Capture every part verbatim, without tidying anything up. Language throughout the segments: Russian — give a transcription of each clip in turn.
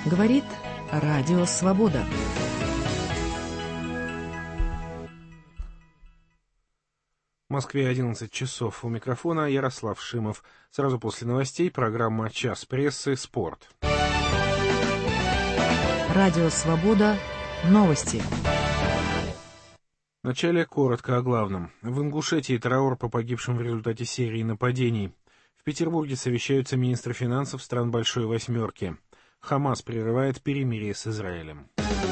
Говорит Радио Свобода. В Москве одиннадцать часов. У микрофона Ярослав Шимов. Сразу после новостей программа «Час прессы. Спорт». Радио Свобода. Новости. Вначале коротко о главном. В Ингушетии траур по погибшим в результате серии нападений. В Петербурге совещаются министры финансов стран Большой Восьмерки. Хамас прерывает перемирие с Израилем.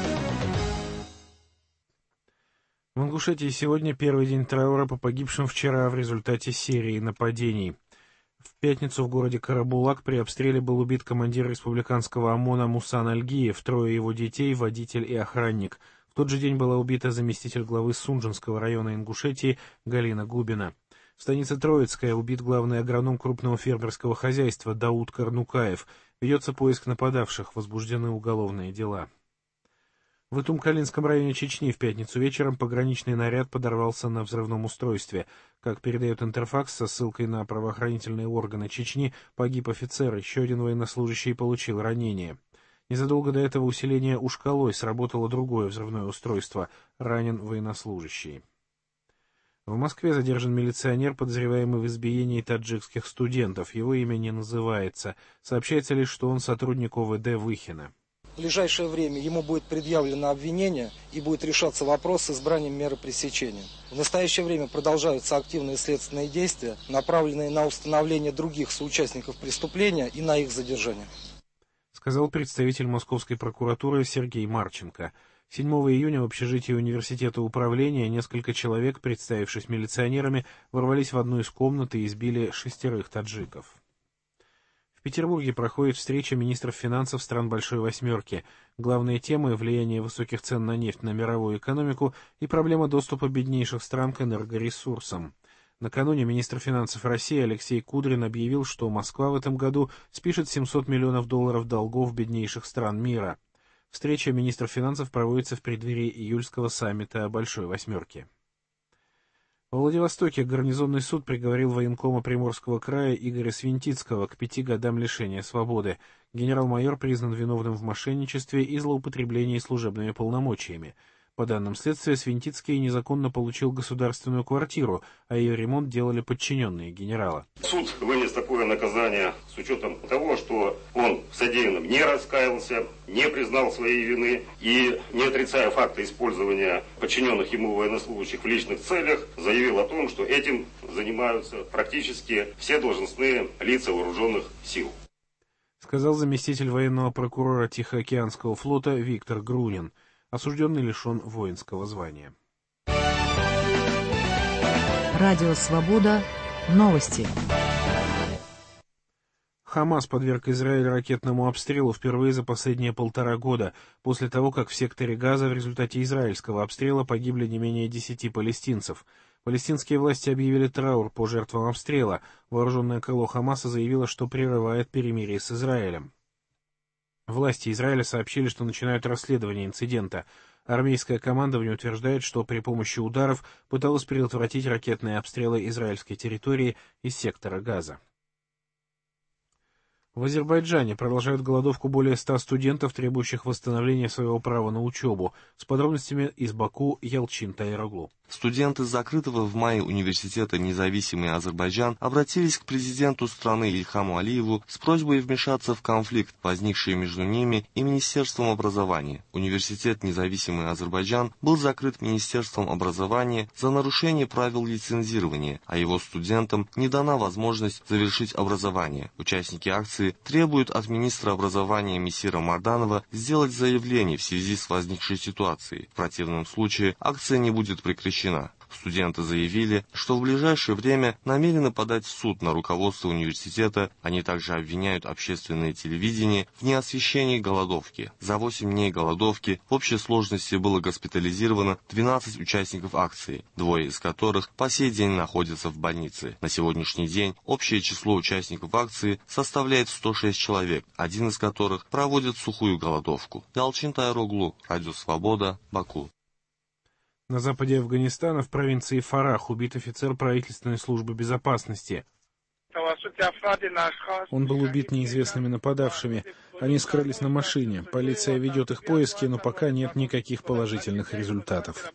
В Ингушетии сегодня первый день траура по погибшим вчера в результате серии нападений. В пятницу в городе Карабулак при обстреле был убит командир республиканского ОМОНа Мусан Альгиев, трое его детей, водитель и охранник. В тот же день была убита заместитель главы Сунжинского района Ингушетии Галина Губина. В станице Троицкая убит главный агроном крупного фермерского хозяйства Дауд Карнукаев. Ведется поиск нападавших, возбуждены уголовные дела. В Итум-Калинском районе Чечни в пятницу вечером пограничный наряд подорвался на взрывном устройстве. Как передает Интерфакс со ссылкой на правоохранительные органы Чечни, погиб офицер, еще один военнослужащий получил ранение. Незадолго до этого усиление Ушкалой сработало другое взрывное устройство, ранен военнослужащий. В Москве задержан милиционер, подозреваемый в избиении таджикских студентов. Его имя не называется. Сообщается лишь, что он сотрудник ОВД Выхина. В ближайшее время ему будет предъявлено обвинение и будет решаться вопрос с избранием меры пресечения. В настоящее время продолжаются активные следственные действия, направленные на установление других соучастников преступления и на их задержание. Сказал представитель Московской прокуратуры Сергей Марченко. седьмого июня в общежитии университета управления несколько человек, представившись милиционерами, ворвались в одну из комнат и избили шестерых таджиков. В Петербурге проходит встреча министров финансов стран Большой Восьмерки. Главные темы — влияние высоких цен на нефть на мировую экономику и проблема доступа беднейших стран к энергоресурсам. Накануне министр финансов России Алексей Кудрин объявил, что Москва в этом году спишет семьсот миллионов долларов долгов беднейших стран мира. Встреча министров финансов проводится в преддверии июльского саммита Большой Восьмерки. В Владивостоке гарнизонный суд приговорил военкома Приморского края Игоря Свинтицкого к пяти годам лишения свободы. Генерал-майор признан виновным в мошенничестве и злоупотреблении служебными полномочиями. По данным следствия, Свинтицкий незаконно получил государственную квартиру, а ее ремонт делали подчиненные генерала. Суд вынес такое наказание с учетом того, что он в содеянном не раскаялся, не признал своей вины и, не отрицая факта использования подчиненных ему военнослужащих в личных целях, заявил о том, что этим занимаются практически все должностные лица вооруженных сил. Сказал заместитель военного прокурора Тихоокеанского флота Виктор Грунин. Осужденный лишен воинского звания. Радио Свобода. Новости. Хамас подверг Израиль ракетному обстрелу впервые за последние полтора года, после того, как в секторе Газа в результате израильского обстрела погибли не менее десяти палестинцев. Палестинские власти объявили траур по жертвам обстрела. Вооруженное крыло Хамаса заявило, что прерывает перемирие с Израилем. Власти Израиля сообщили, что начинают расследование инцидента. Армейское командование утверждает, что при помощи ударов пыталось предотвратить ракетные обстрелы израильской территории из сектора Газа. В Азербайджане продолжают голодовку более ста студентов, требующих восстановления своего права на учебу. С подробностями из Баку Ялчин Тайроглу. Студенты закрытого в мае университета «Независимый Азербайджан» обратились к президенту страны Ильхаму Алиеву с просьбой вмешаться в конфликт, возникший между ними и Министерством образования. Университет «Независимый Азербайджан» был закрыт Министерством образования за нарушение правил лицензирования, а его студентам не дана возможность завершить образование. Участники акции требуют от министра образования Месира Марданова сделать заявление в связи с возникшей ситуацией. В противном случае акция не будет прекращена. Студенты заявили, что в ближайшее время намерены подать в суд на руководство университета. Они также обвиняют общественное телевидение в неосвещении голодовки. За восемь дней голодовки в общей сложности было госпитализировано двенадцать участников акции, двое из которых по сей день находятся в больнице. На сегодняшний день общее число участников акции составляет сто шесть человек, один из которых проводит сухую голодовку. Ялчин Тайроглу, Радио Свобода, Баку. На западе Афганистана, в провинции Фарах, убит офицер правительственной службы безопасности. Он был убит неизвестными нападавшими. Они скрылись на машине. Полиция ведет их поиски, но пока нет никаких положительных результатов.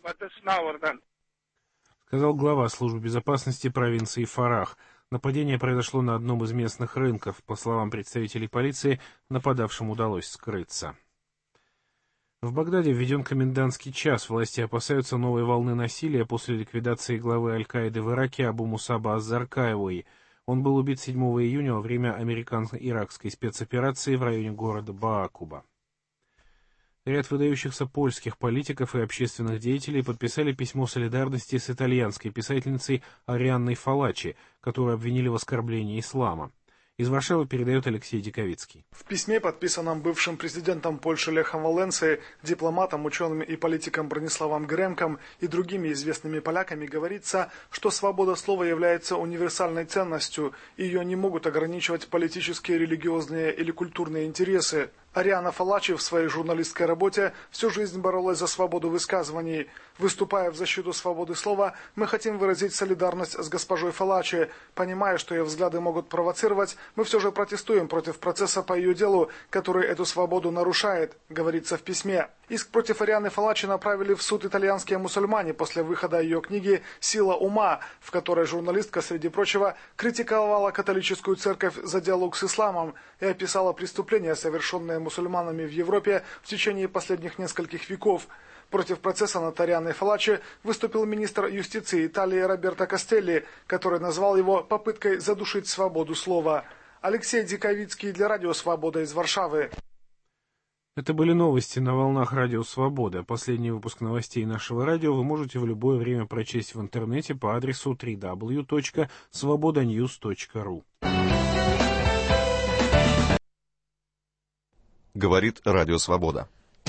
Сказал глава службы безопасности провинции Фарах. Нападение произошло на одном из местных рынков. По словам представителей полиции, нападавшим удалось скрыться. В Багдаде введен комендантский час. Власти опасаются новой волны насилия после ликвидации главы Аль-Каиды в Ираке Абу Мусаба аз-Заркаевой. Он был убит седьмого июня во время американо-иракской спецоперации в районе города Баакуба. Ряд выдающихся польских политиков и общественных деятелей подписали письмо солидарности с итальянской писательницей Арианной Фалачи, которую обвинили в оскорблении ислама. Из Варшавы передает Алексей Диковицкий. В письме, подписанном бывшим президентом Польши Лехом Валенсой, дипломатом, ученым и политиком Брониславом Гремком и другими известными поляками, говорится, что свобода слова является универсальной ценностью, и ее не могут ограничивать политические, религиозные или культурные интересы. Ариана Фалачи в своей журналистской работе всю жизнь боролась за свободу высказываний. Выступая в защиту свободы слова, мы хотим выразить солидарность с госпожой Фалачи. Понимая, что ее взгляды могут провоцировать, мы все же протестуем против процесса по ее делу, который эту свободу нарушает, говорится в письме. Иск против Арианы Фалачи направили в суд итальянские мусульмане после выхода ее книги «Сила ума», в которой журналистка, среди прочего, критиковала католическую церковь за диалог с исламом и описала преступления, совершенные мусульманами в Европе в течение последних нескольких веков. Против процесса над Арианой Фалачи выступил министр юстиции Италии Роберто Кастелли, который назвал его попыткой задушить свободу слова. Алексей Диковицкий для Радио Свобода из Варшавы. Это были новости на волнах Радио Свобода. Последний выпуск новостей нашего радио вы можете в любое время прочесть в интернете по адресу дабл ю дабл ю дабл ю точка свобода ньюс точка ру. Говорит Радио Свобода.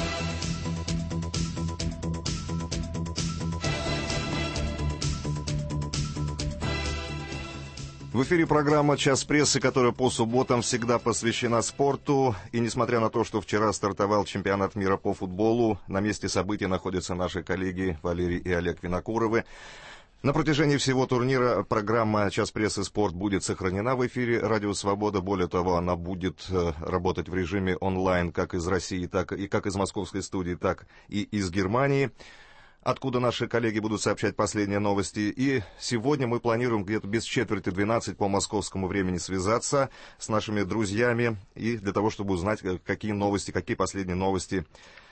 В эфире программа «Час прессы», которая по субботам всегда посвящена спорту. И несмотря на то, что вчера стартовал чемпионат мира по футболу, на месте событий находятся наши коллеги Валерий и Олег Винокуровы. На протяжении всего турнира программа «Час прессы. Спорт» будет сохранена в эфире «Радио Свобода». Более того, она будет работать в режиме онлайн как из России, так и как из московской студии, так и из Германии, откуда наши коллеги будут сообщать последние новости. И сегодня мы планируем где-то без четверти двенадцать по московскому времени связаться с нашими друзьями и для того, чтобы узнать, какие новости, какие последние новости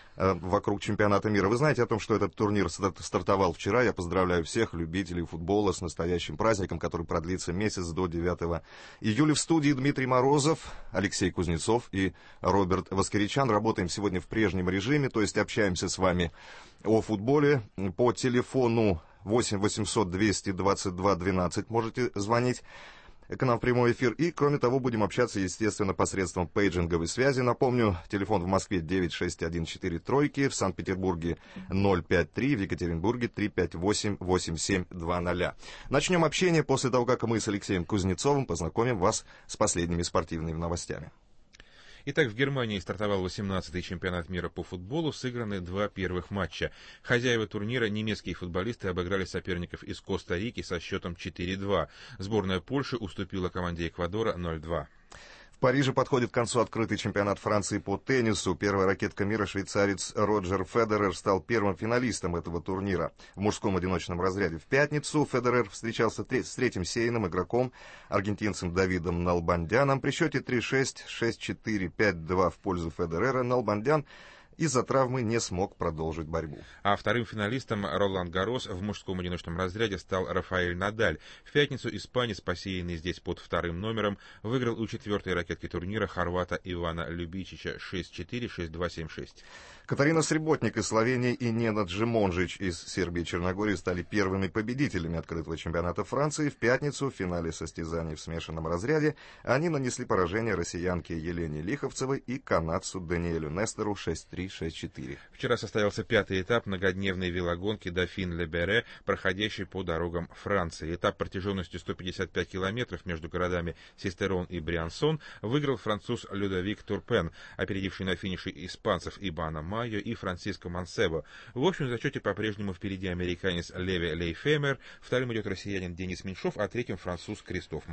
вокруг чемпионата мира. Вы знаете о том, что этот турнир стартовал вчера. Я поздравляю всех любителей футбола с настоящим праздником, который продлится месяц до девятого июля. В студии Дмитрий Морозов, Алексей Кузнецов и Роберт Воскоричан. Работаем сегодня в прежнем режиме, то есть общаемся с вами о футболе по телефону восемь восемьсот двести двадцать два двенадцать. Можете звонить к нам в прямой эфир. И, кроме того, будем общаться, естественно, посредством пейджинговой связи. Напомню, телефон в Москве девять шесть один четыре тройки, в Санкт-Петербурге ноль пять три, в Екатеринбурге три пять восемь восемь семь два ноль. Начнем общение после того, как мы с Алексеем Кузнецовым познакомим вас с последними спортивными новостями. Итак, в Германии стартовал восемнадцатый чемпионат мира по футболу, сыграны два первых матча. Хозяева турнира, немецкие футболисты, обыграли соперников из Коста-Рики со счетом четыре два. Сборная Польши уступила команде Эквадора ноль два. В Париже подходит к концу открытый чемпионат Франции по теннису. Первая ракетка мира, швейцарец Роджер Федерер, стал первым финалистом этого турнира в мужском одиночном разряде. В пятницу Федерер встречался с третьим сейным игроком, аргентинцем Давидом Налбандяном. При счете три шесть, шесть четыре, пять два в пользу Федерера Налбандян из-за травмы не смог продолжить борьбу. А вторым финалистом Ролан Гаррос в мужском одиночном разряде стал Рафаэль Надаль. В пятницу испанец, посеянный здесь под вторым номером, выиграл у четвертой ракетки турнира хорвата Ивана Любичича шесть четыре, шесть два, семь шесть. Катарина Среботник из Словении и Ненад Джимонжич из Сербии и Черногории стали первыми победителями открытого чемпионата Франции. В пятницу в финале состязаний в смешанном разряде они нанесли поражение россиянке Елене Лиховцевой и канадцу Даниэлю Нестеру шесть три, шесть четыре. Вчера состоялся пятый этап многодневной велогонки Дофин-Ле-Бере, проходящей по дорогам Франции. Этап протяженностью сто пятьдесят пять километров между городами Систерон и Бриансон выиграл француз Людовик Турпен, опередивший на финише испанцев Ибана Майо и Франциско Мансебо. В общем зачете по-прежнему впереди американец Леви Лейфемер, вторым идет россиянин Денис Меньшов, а третьим француз Кристоф Маров.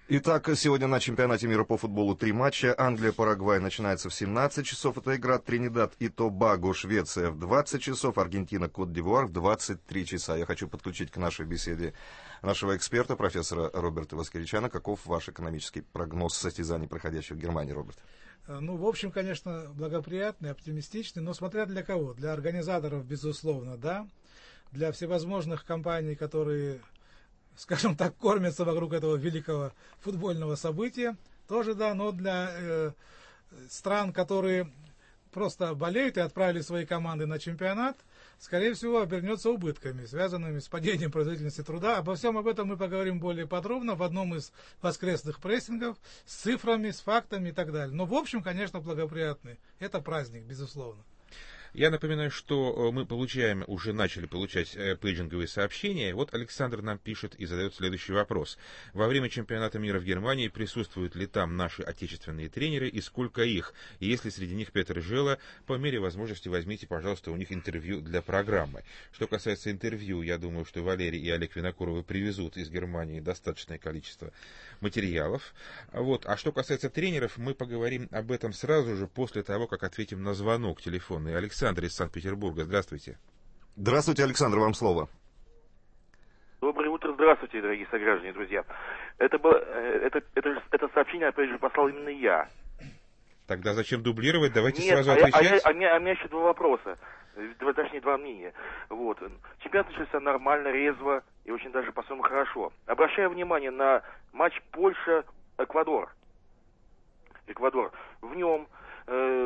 Итак, сегодня на чемпионате мира по футболу три матча. Англия-Парагвай начинается в семнадцать часов. Это игра. Тринидад и Тобаго, Швеция в двадцать часов. Аргентина, Кот-д'Ивуар в двадцать три часа. Я хочу подключить к нашей беседе нашего эксперта, профессора Роберта Воскеричана. Каков ваш экономический прогноз состязаний, проходящих в Германии, Роберт? Ну, в общем, конечно, благоприятный, оптимистичный, но смотря для кого. Для организаторов, безусловно, да. Для всевозможных компаний, которые, скажем так, кормятся вокруг этого великого футбольного события, тоже да, но для э, стран, которые просто болеют и отправили свои команды на чемпионат, скорее всего, обернется убытками, связанными с падением производительности труда. Обо всем об этом мы поговорим более подробно в одном из воскресных прессингов, с цифрами, с фактами и так далее. Но в общем, конечно, благоприятный. Это праздник, безусловно. Я напоминаю, что мы получаем, уже начали получать пейджинговые сообщения. Вот Александр нам пишет и задает следующий вопрос. Во время чемпионата мира в Германии присутствуют ли там наши отечественные тренеры и сколько их? И если среди них Петр Жела, по мере возможности возьмите, пожалуйста, у них интервью для программы. Что касается интервью, я думаю, что Валерий и Олег Винокуровы привезут из Германии достаточное количество материалов. Вот. А что касается тренеров, мы поговорим об этом сразу же после того, как ответим на звонок телефонный. Александр Александр из Санкт-Петербурга. Здравствуйте. Здравствуйте, Александр, вам слово. Доброе утро, здравствуйте, дорогие сограждане и друзья. Это, было, это, это, это сообщение, опять же, послал именно я. Тогда зачем дублировать? Давайте Нет, сразу а отвечать. Я, а, я, а, меня, а меня еще два вопроса, точнее, два мнения. Вот. Чемпионат начался нормально, резво и очень даже по-своему хорошо. Обращаю внимание на матч Польша-Эквадор. Эквадор. В нем... Э,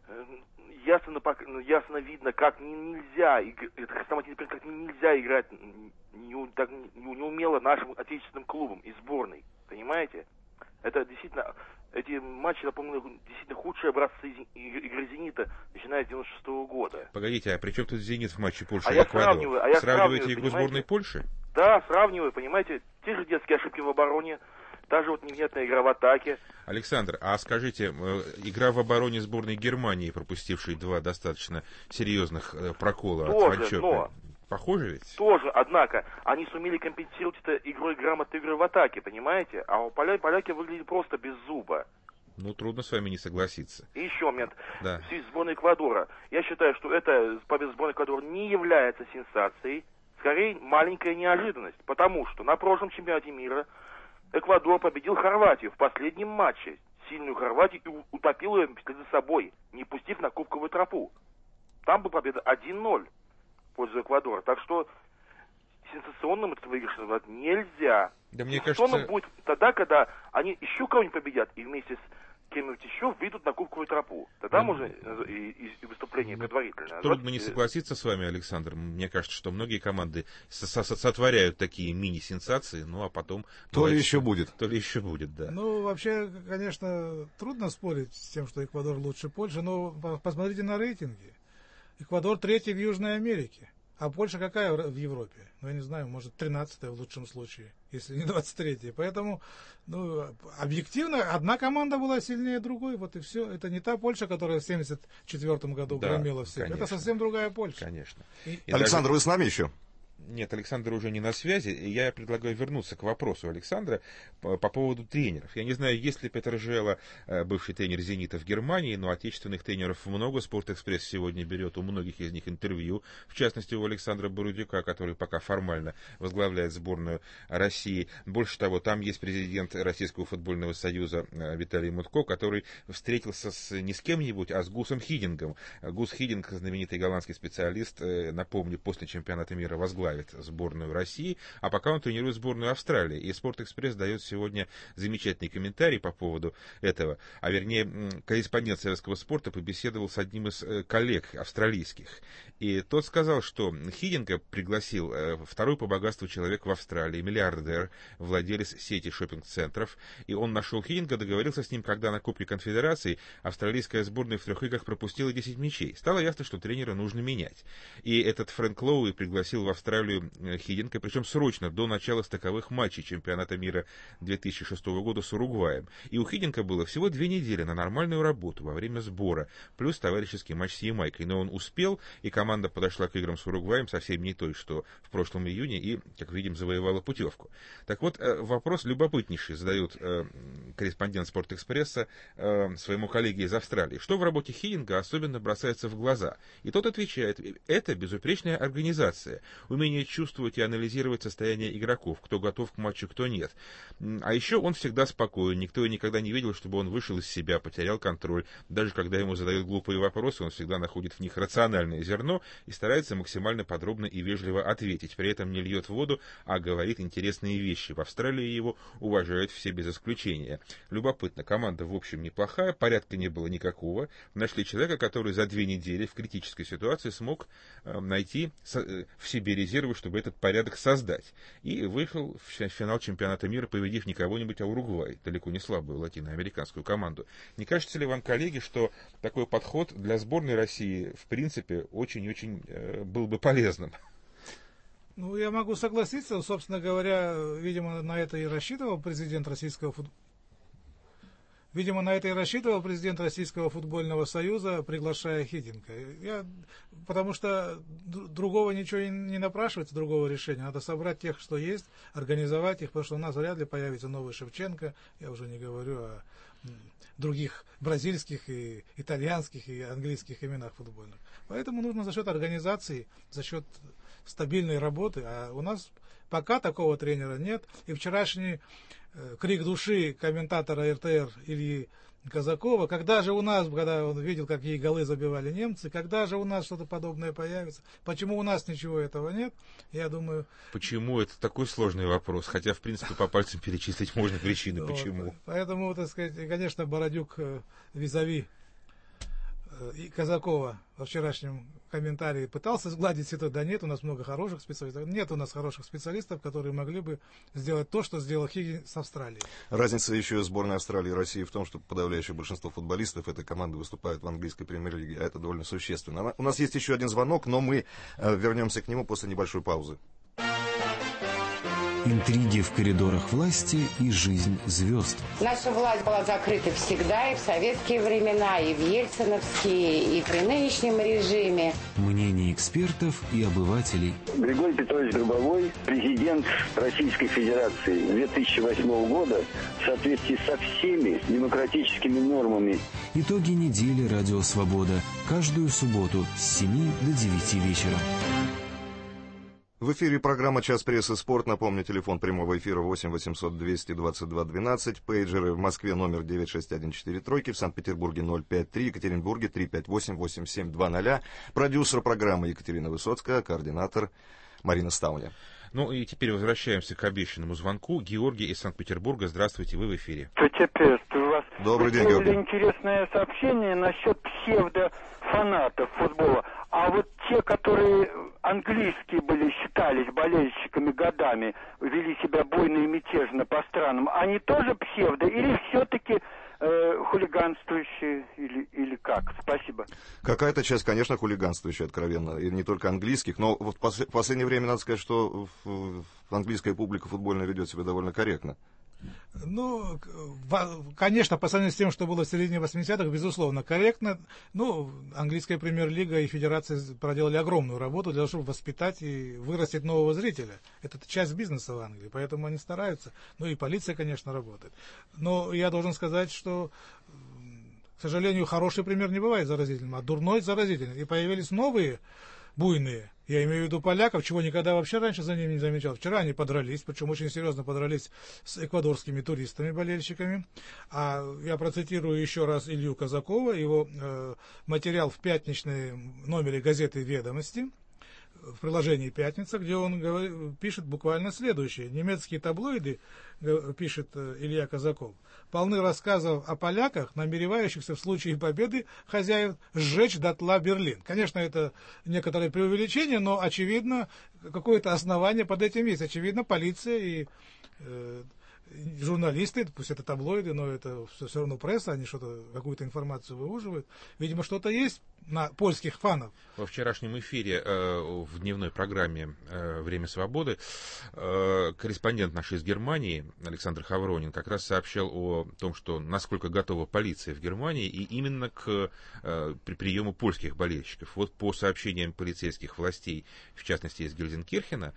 Ясно, ясно видно, как нельзя, это хрестоматийный пример, как нельзя играть не, так, не умело нашим отечественным клубам и сборной, понимаете? Это действительно, эти матчи, напомню, действительно худшие образцы игры «Зенита», начиная с девяносто шестого года. Погодите, а при чем тут «Зенит» в матче Польша а и я Эквадор? Сравниваю, а я Сравниваете сравниваю, игру сборной Польши? Да, сравниваю, понимаете, те же детские ошибки в обороне, та же вот невнятная игра в атаке. Александр, а скажите, игра в обороне сборной Германии, пропустившей два достаточно серьезных прокола тоже, от Ванчопа, но... похоже ведь? Тоже, однако, они сумели компенсировать это игрой грамотной игры в атаке, понимаете? А у поля... поляки выглядели просто без зуба. Ну, трудно с вами не согласиться. И еще момент. Да. В связи с сборной Эквадора. Я считаю, что эта победа сборной Эквадора не является сенсацией, скорее маленькая неожиданность, потому что на прошлом чемпионате мира Эквадор победил Хорватию в последнем матче. Сильную Хорватию и утопил ее за собой, не пустив на кубковую тропу. Там была победа один ноль в пользу Эквадора. Так что сенсационным этот выигрыш назвать нельзя. Да мне Сенсационным кажется... будет тогда, когда они еще кого-нибудь победят и вместе с кем-нибудь еще выйдут на кубковую тропу. Тогда да, можно и, и, и выступление предварительное. Трудно не согласиться с вами, Александр. Мне кажется, что многие команды сотворяют такие мини-сенсации, ну а потом... То бывает, ли еще будет. То ли еще будет, да. Ну, вообще, конечно, трудно спорить с тем, что Эквадор лучше Польши, но посмотрите на рейтинги. Эквадор третий в Южной Америке. А Польша какая в Европе? Ну, я не знаю, может, тринадцатая в лучшем случае, если не двадцать третья. Поэтому, ну, объективно, одна команда была сильнее другой, вот и все. Это не та Польша, которая в семьдесят четвёртом году да, громила всех. Это совсем другая Польша. Конечно. И, Александр, даже... вы с нами еще? Нет, Александр уже не на связи. Я предлагаю вернуться к вопросу Александра по, по поводу тренеров. Я не знаю, есть ли Петр Жела, бывший тренер «Зенита» в Германии, но отечественных тренеров много. «Спортэкспресс» сегодня берет у многих из них интервью. В частности, у Александра Бородюка, который пока формально возглавляет сборную России. Больше того, там есть президент Российского футбольного союза Виталий Мутко, который встретился с, не с кем-нибудь, а с Гусом Хидингом. Гус Хидинг, знаменитый голландский специалист, напомню, после чемпионата мира возглавил сборную России, а пока он тренирует сборную Австралии. И «Спортэкспресс» дает сегодня замечательный комментарий по поводу этого. А вернее, корреспондент советского спорта побеседовал с одним из коллег австралийских. И тот сказал, что Хидинга пригласил второй по богатству человек в Австралии, миллиардер, владелец сети шоппинг-центров. И он нашел Хидинга, договорился с ним, когда на Кубке Конфедерации австралийская сборная в трех играх пропустила десять мячей. Стало ясно, что тренера нужно менять. И этот Фрэнк Лоуи пригласил в Австралию Австралию Хидинка, причем срочно, до начала стыковых матчей чемпионата мира две тысячи шестого года с Уругваем. И у Хидинка было всего две недели на нормальную работу во время сбора, плюс товарищеский матч с Ямайкой. Но он успел, и команда подошла к играм с Уругваем совсем не той, что в прошлом июне, и, как видим, завоевала путевку. Так вот, вопрос любопытнейший задает э, корреспондент «Спортэкспресса» э, своему коллеге из Австралии. Что в работе Хидинка особенно бросается в глаза? И тот отвечает: это безупречная организация, умение чувствовать и анализировать состояние игроков, кто готов к матчу, кто нет. А еще он всегда спокоен, никто и никогда не видел, чтобы он вышел из себя, потерял контроль. Даже когда ему задают глупые вопросы, он всегда находит в них рациональное зерно и старается максимально подробно и вежливо ответить. При этом не льет воду, а говорит интересные вещи. В Австралии его уважают все без исключения. Любопытно, команда в общем неплохая, порядка не было никакого. Нашли человека, который за две недели в критической ситуации смог э, найти со, в себе резервы, чтобы этот порядок создать. И вышел в финал чемпионата мира, победив не кого-нибудь, а Уругвай, далеко не слабую латиноамериканскую команду. Не кажется ли вам, коллеги, что такой подход для сборной России, в принципе, очень-очень э, был бы полезным? Ну, я могу согласиться. Собственно говоря, видимо, на это и рассчитывал президент российского футбола. Видимо, на это и рассчитывал президент Российского футбольного союза, приглашая Хидинка. Я, потому что другого ничего не напрашивается, другого решения. Надо собрать тех, что есть, организовать их, потому что у нас вряд ли появится новый Шевченко. Я уже не говорю о других бразильских, и итальянских, и английских именах футбольных. Поэтому нужно за счет организации, за счет стабильной работы. А у нас пока такого тренера нет. И вчерашний э, крик души комментатора эр тэ эр Ильи Казакова: когда же у нас, когда он видел, какие голы забивали немцы, когда же у нас что-то подобное появится? Почему у нас ничего этого нет? Я думаю... Почему? Это такой сложный вопрос. Хотя, в принципе, по пальцам перечислить можно причины, почему. Поэтому, так сказать, конечно, Бородюк визави и Казакова во вчерашнем комментарии пытался сгладить ситуацию. Да нет, у нас много хороших специалистов. Нет у нас хороших специалистов, которые могли бы сделать то, что сделал Хиггинс с Австралией. Разница еще сборной Австралии и России в том, что подавляющее большинство футболистов этой команды выступают в английской премьер-лиге, а это довольно существенно. У нас есть еще один звонок, но мы вернемся к нему после небольшой паузы. Интриги в коридорах власти и жизнь звезд. Наша власть была закрыта всегда, и в советские времена, и в ельциновские, и при нынешнем режиме. Мнения экспертов и обывателей. Григорий Петрович Гробовой, президент Российской Федерации две тысячи восьмого года, в соответствии со всеми демократическими нормами. Итоги недели «Радио Свобода». Каждую субботу с семи до девяти вечера. В эфире программа «Час прессы. Спорт». Напомню, телефон прямого эфира восемь восемьсот двести двадцать два двенадцать. Пейджеры в Москве номер девять шесть один четыре тройки, в Санкт-Петербурге ноль пять три, Екатеринбурге три пять восемь восемь семь два ноль. Продюсер программы Екатерина Высоцкая, координатор Марина Стауня. Ну и теперь возвращаемся к обещанному звонку. Георгий из Санкт-Петербурга. Здравствуйте, вы в эфире. Приветствую вас. Добрый Вы день, Георгий. Интересное сообщение насчет псевдофанатов футбола. А вот те, которые английские были, считались болельщиками годами, вели себя буйно и мятежно по странам, они тоже псевдо или все-таки э, хулиганствующие или, или как? Спасибо. Какая-то часть, конечно, хулиганствующая, откровенно, и не только английских, но вот в последнее время надо сказать, что английская публика футбольная ведет себя довольно корректно. Ну, конечно, по сравнению с тем, что было в середине восьмидесятых, безусловно, корректно. Ну, английская премьер-лига и федерация проделали огромную работу для того, чтобы воспитать и вырастить нового зрителя. Это часть бизнеса в Англии, поэтому они стараются. Ну и полиция, конечно, работает. Но я должен сказать, что, к сожалению, хороший пример не бывает заразительным, а дурной заразительным. И появились новые буйные. Я имею в виду поляков, чего никогда вообще раньше за ними не замечал. Вчера они подрались, причем очень серьезно подрались с эквадорскими туристами, болельщиками. А я процитирую еще раз Илью Казакова, его э, материал в пятничном номере газеты «Ведомости», в приложении «Пятница», где он говорит, пишет буквально следующее. Немецкие таблоиды, пишет Илья Казаков, полны рассказов о поляках, намеревающихся в случае победы хозяев сжечь дотла Берлин. Конечно, это некоторое преувеличение, но, очевидно, какое-то основание под этим есть. Очевидно, полиция и э, журналисты, пусть это таблоиды, но это все, все равно пресса, они что-то, какую-то информацию выуживают. Видимо, что-то есть на польских фанов. Во вчерашнем эфире э, в дневной программе э, «Время свободы» э, корреспондент наш из Германии Александр Хавронин как раз сообщал о том, что насколько готова полиция в Германии и именно к э, при приему польских болельщиков. Вот по сообщениям полицейских властей, в частности из Гельзенкирхена,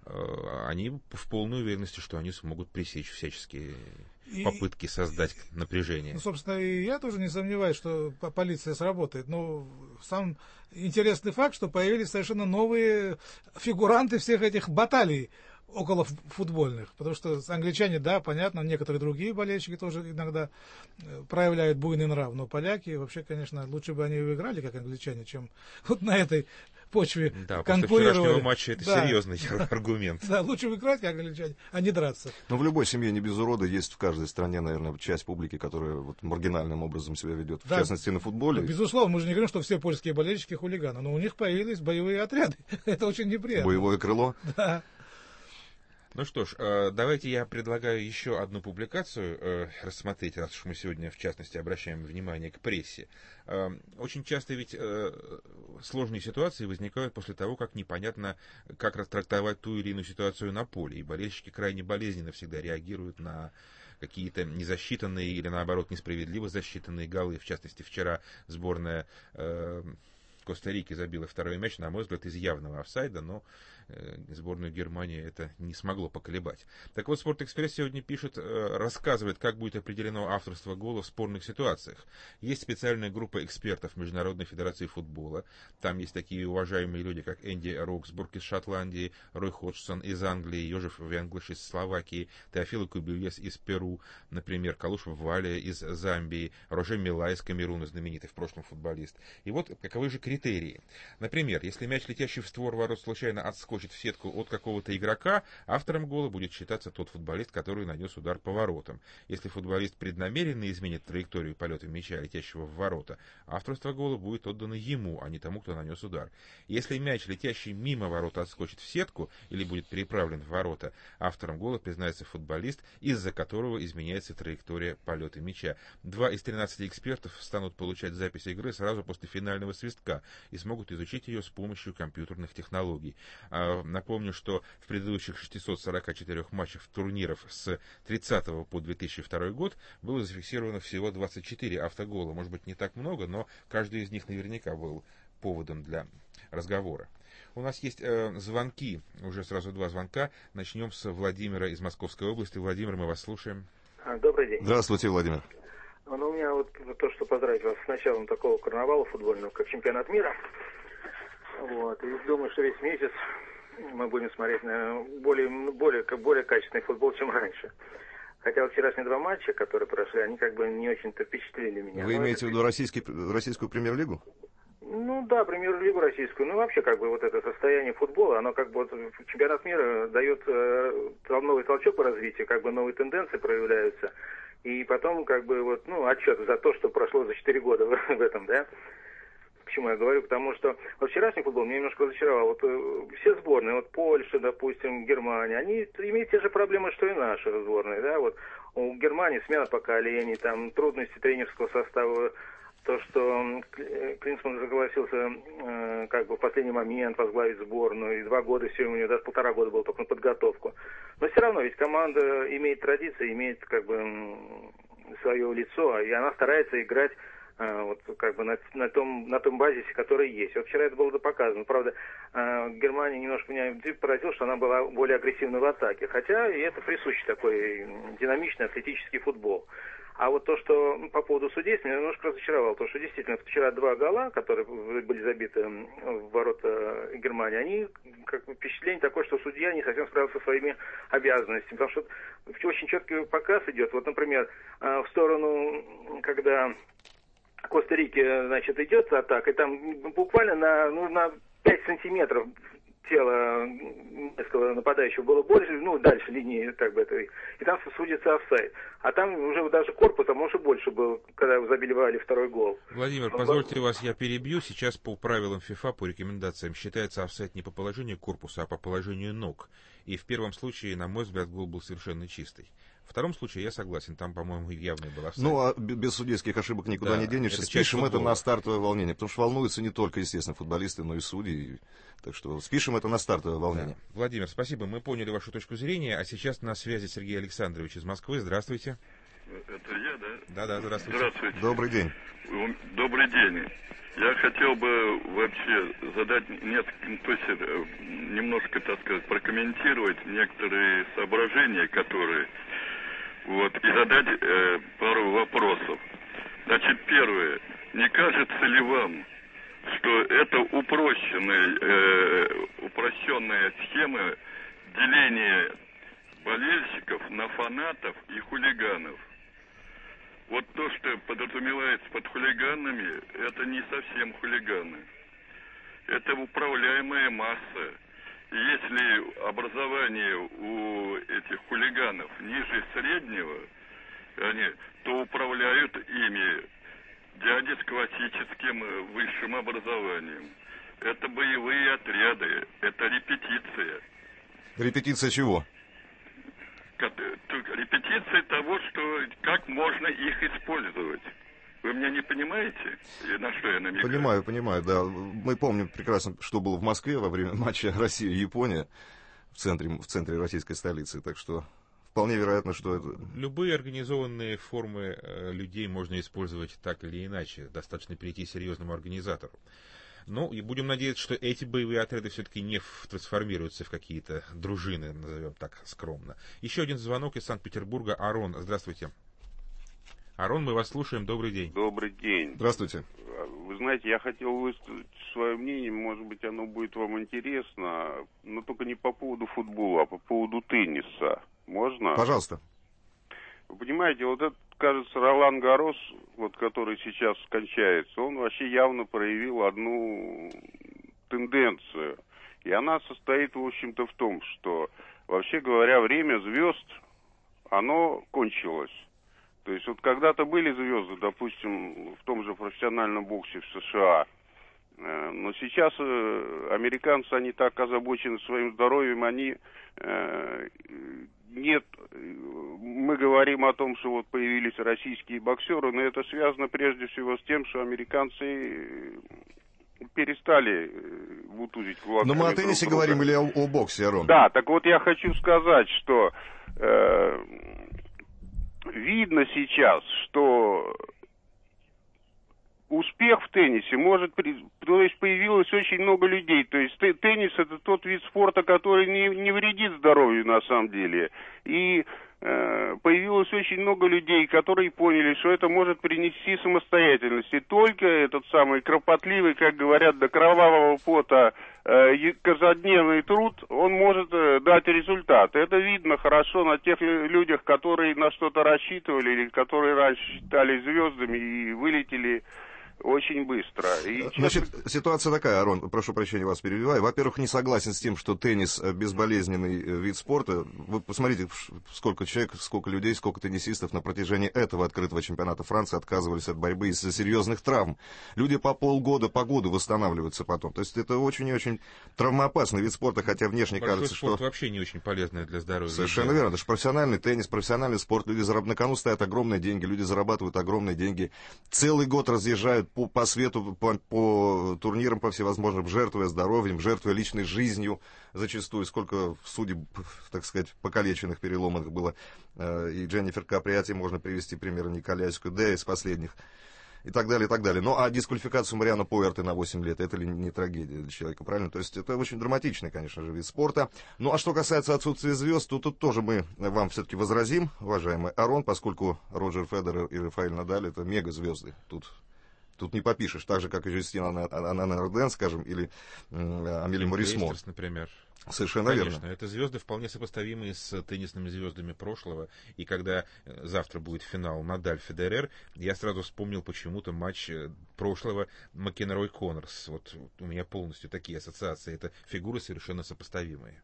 они в полной уверенности, что они смогут пресечь всяческие и, попытки создать напряжение. Ну, собственно, и я тоже не сомневаюсь, что полиция сработает. Но сам интересный факт, что появились совершенно новые фигуранты всех этих баталий около футбольных. Потому что англичане, да, понятно, некоторые другие болельщики тоже иногда проявляют буйный нрав. Но поляки, вообще, конечно, лучше бы они играли, как англичане, чем вот на этой почве да, конкурировали. После вчерашнего матча это да. серьезный аргумент. Да, лучше играть, как англичане, а не драться. Но в любой семье не без урода есть в каждой стране, наверное, часть публики, которая вот маргинальным образом себя ведет, в да. частности, на футболе. Ну, безусловно, мы же не говорим, что все польские болельщики хулиганы, но у них появились боевые отряды. Это очень неприятно. Боевое крыло? Да. Ну что ж, давайте я предлагаю еще одну публикацию рассмотреть, раз уж мы сегодня, в частности, обращаем внимание к прессе. Очень часто ведь сложные ситуации возникают после того, как непонятно, как растрактовать ту или иную ситуацию на поле. И болельщики крайне болезненно всегда реагируют на какие-то незасчитанные или, наоборот, несправедливо засчитанные голы. В частности, вчера сборная Коста-Рики забила второй мяч, на мой взгляд, из явного офсайда, но э, сборную Германии это не смогло поколебать. Так вот, Спортэкспресс сегодня пишет, э, рассказывает, как будет определено авторство гола в спорных ситуациях. Есть специальная группа экспертов Международной Федерации Футбола. Там есть такие уважаемые люди, как Энди Роксбург из Шотландии, Рой Ходжсон из Англии, Йожеф Венглиш из Словакии, Теофило Кубильес из Перу, например, Калуш Валя из Замбии, Роже Мила из Камеруна, знаменитый в прошлом футболист. И вот каковы же критерии. Критерии. Например, если мяч, летящий в створ ворот, случайно отскочит в сетку от какого-то игрока, автором гола будет считаться тот футболист, который нанес удар по воротам. Если футболист преднамеренно изменит траекторию полета мяча, летящего в ворота, авторство гола будет отдано ему, а не тому, кто нанес удар. Если мяч, летящий мимо ворота, отскочит в сетку или будет переправлен в ворота, автором гола признается футболист, из-за которого изменяется траектория полета мяча. Два из тринадцати экспертов станут получать запись игры сразу после финального свистка и смогут изучить ее с помощью компьютерных технологий. А, напомню, что в предыдущих шестистах сорока четырёх матчах турниров с тридцатого по две тысячи второй год было зафиксировано всего двадцать четыре автогола. Может быть, не так много, но каждый из них наверняка был поводом для разговора. У нас есть э, звонки, уже сразу два звонка. Начнем с Владимира из Московской области. Владимир, мы вас слушаем. Добрый день. Здравствуйте, Владимир. Ну, у меня вот то, что поздравить вас с началом такого карнавала футбольного, как чемпионат мира. Вот. И думаю, что весь месяц мы будем смотреть на более, более, более качественный футбол, чем раньше. Хотя вот вчерашние два матча, которые прошли, они как бы не очень-то впечатлили меня. Вы Но имеете это... в виду российский, российскую премьер-лигу? Ну да, премьер-лигу российскую. Ну вообще как бы вот это состояние футбола, оно как бы вот чемпионат мира дает э, новый толчок по развитию, как бы новые тенденции проявляются. И потом, как бы, вот, ну, отчет за то, что прошло за четыре года в, в этом, да. Почему я говорю? Потому что вот вчерашний футбол меня немножко разочаровал. Вот э, все сборные, вот Польша, допустим, Германия, они имеют те же проблемы, что и наши сборные, да. Вот у Германии смена поколений, там, трудности тренерского состава, то, что Клинсман согласился э, как бы в последний момент возглавить сборную, и два года все, у него даже полтора года было только на подготовку. Но все равно, ведь команда имеет традиции, имеет как бы свое лицо, и она старается играть э, вот как бы на, на, том, на том базисе, который есть. Вот вчера это было показано. Правда, э, Германия немножко меня поразила, что она была более агрессивной в атаке, хотя и это присущий такой динамичный атлетический футбол. А вот то, что по поводу судейства, меня немножко разочаровало. То, что действительно вчера два гола, которые были забиты в ворота Германии, они, как бы, впечатление такое, что судья не совсем справился со своими обязанностями. Потому что очень четкий показ идет. Вот, например, в сторону, когда Коста-Рики, значит, идет атака, и там буквально на, ну, на пять сантиметров тело несколько нападающего было больше, ну, дальше линии, как бы, это, и там судится офсайд. А там уже даже корпус, а может и больше был, когда забили второй гол. Владимир, позвольте вас, я перебью. Сейчас по правилам ФИФА, по рекомендациям, считается офсайд не по положению корпуса, а по положению ног. И в первом случае, на мой взгляд, гол был совершенно чистый. В втором случае я согласен, там, по-моему, явный был офсайд. Ну, а без судейских ошибок никуда да, не денешься. Это спишем это на стартовое волнение, потому что волнуются не только, естественно, футболисты, но и судьи. Так что спишем это на стартовое волнение. Да. Владимир, спасибо, мы поняли вашу точку зрения, а сейчас на связи Сергей Александрович из Москвы. Здравствуйте. Это я, да? Да-да, здравствуйте. Здравствуйте. Добрый день. Добрый день. Я хотел бы вообще задать, нет, то есть немножко, так сказать, прокомментировать некоторые соображения, которые, вот, и задать э, пару вопросов. Значит, первое. Не кажется ли вам, что это упрощенная, э, упрощенная схема деления болельщиков на фанатов и хулиганов? Вот то, что подразумевается под хулиганами, это не совсем хулиганы. Это управляемая масса. И если образование у этих хулиганов ниже среднего, они, то управляют ими дяди с классическим высшим образованием. Это боевые отряды, это репетиция. Репетиция чего? Репетиция того, что как можно их использовать. Вы меня не понимаете? И на что я намекаю? Понимаю, понимаю, да. Мы помним прекрасно, что было в Москве во время матча Россия-Япония в центре, в центре российской столицы. Так что вполне вероятно, что это... Любые организованные формы людей можно использовать так или иначе. Достаточно перейти к серьезному организатору. Ну, и будем надеяться, что эти боевые отряды все-таки не трансформируются в какие-то дружины, назовем так скромно. Еще один звонок из Санкт-Петербурга. Арон, здравствуйте. Арон, мы вас слушаем. Добрый день. Добрый день. Здравствуйте. Вы знаете, я хотел высказать свое мнение, может быть, оно будет вам интересно, но только не по поводу футбола, а по поводу тенниса. Можно? Пожалуйста. Вы понимаете, вот этот, кажется, Ролан Гаррос, вот, который сейчас скончается, он вообще явно проявил одну тенденцию. И она состоит, в общем-то, в том, что, вообще говоря, время звезд, оно кончилось. То есть вот когда-то были звезды, допустим, в том же профессиональном боксе в США, но сейчас американцы, они так озабочены своим здоровьем, они... Нет, мы говорим о том, что вот появились российские боксеры, но это связано прежде всего с тем, что американцы перестали вутузить кулаками. Но мы о теннисе друг друга. говорим или о, о боксе, Арон? Да, так вот я хочу сказать, что э, видно сейчас, что успех в теннисе может... То есть появилось очень много людей. То есть теннис — это тот вид спорта, который не, не вредит здоровью на самом деле. И э, появилось очень много людей, которые поняли, что это может принести самостоятельность. И только этот самый кропотливый, как говорят, до кровавого пота э, каждодневный труд, он может э, дать результат. Это видно хорошо на тех людях, которые на что-то рассчитывали, или которые раньше считались звездами и вылетели очень быстро. И, Значит, честно... ситуация такая, Арон, прошу прощения, вас перебиваю. Во-первых, не согласен с тем, что теннис безболезненный вид спорта. Вы посмотрите, сколько человек, сколько людей, сколько теннисистов на протяжении этого открытого чемпионата Франции отказывались от борьбы из-за серьезных травм. Люди по полгода, по году восстанавливаются потом. То есть это очень и очень травмоопасный вид спорта, хотя внешне Большой кажется, спорт что... вообще не очень полезный для здоровья. Совершенно верно. Это же профессиональный теннис, профессиональный спорт. Люди зараб... на кону стоят огромные деньги, люди зарабатывают огромные деньги. Целый год разъезжают По, по свету, по, по турнирам, по всевозможным, жертвуя здоровьем, жертвуя личной жизнью зачастую. Сколько судеб, так сказать, покалеченных, переломанных было. И Дженнифер Каприати можно привести пример, Николяевскую, да, из последних. И так далее, и так далее. Ну, а дисквалификацию Мариана Пуэрты на восемь лет, это ли не трагедия для человека, правильно? То есть это очень драматичный, конечно же, вид спорта. Ну, а что касается отсутствия звезд, то тут тоже мы вам все-таки возразим, уважаемый Арон, поскольку Роджер Федерер и Рафаэль Надаль — это мегазвезды. Тут... Тут не попишешь, так же, как и Жюстин Аннарден, скажем, или э, Амели Морисмо. Например. Совершенно Конечно, верно. это звезды вполне сопоставимые с теннисными звездами прошлого. И когда завтра будет финал Надаль-Федерер, я сразу вспомнил почему-то матч прошлого Макенрой-Коннорс. Вот у меня полностью такие ассоциации. Это фигуры совершенно сопоставимые.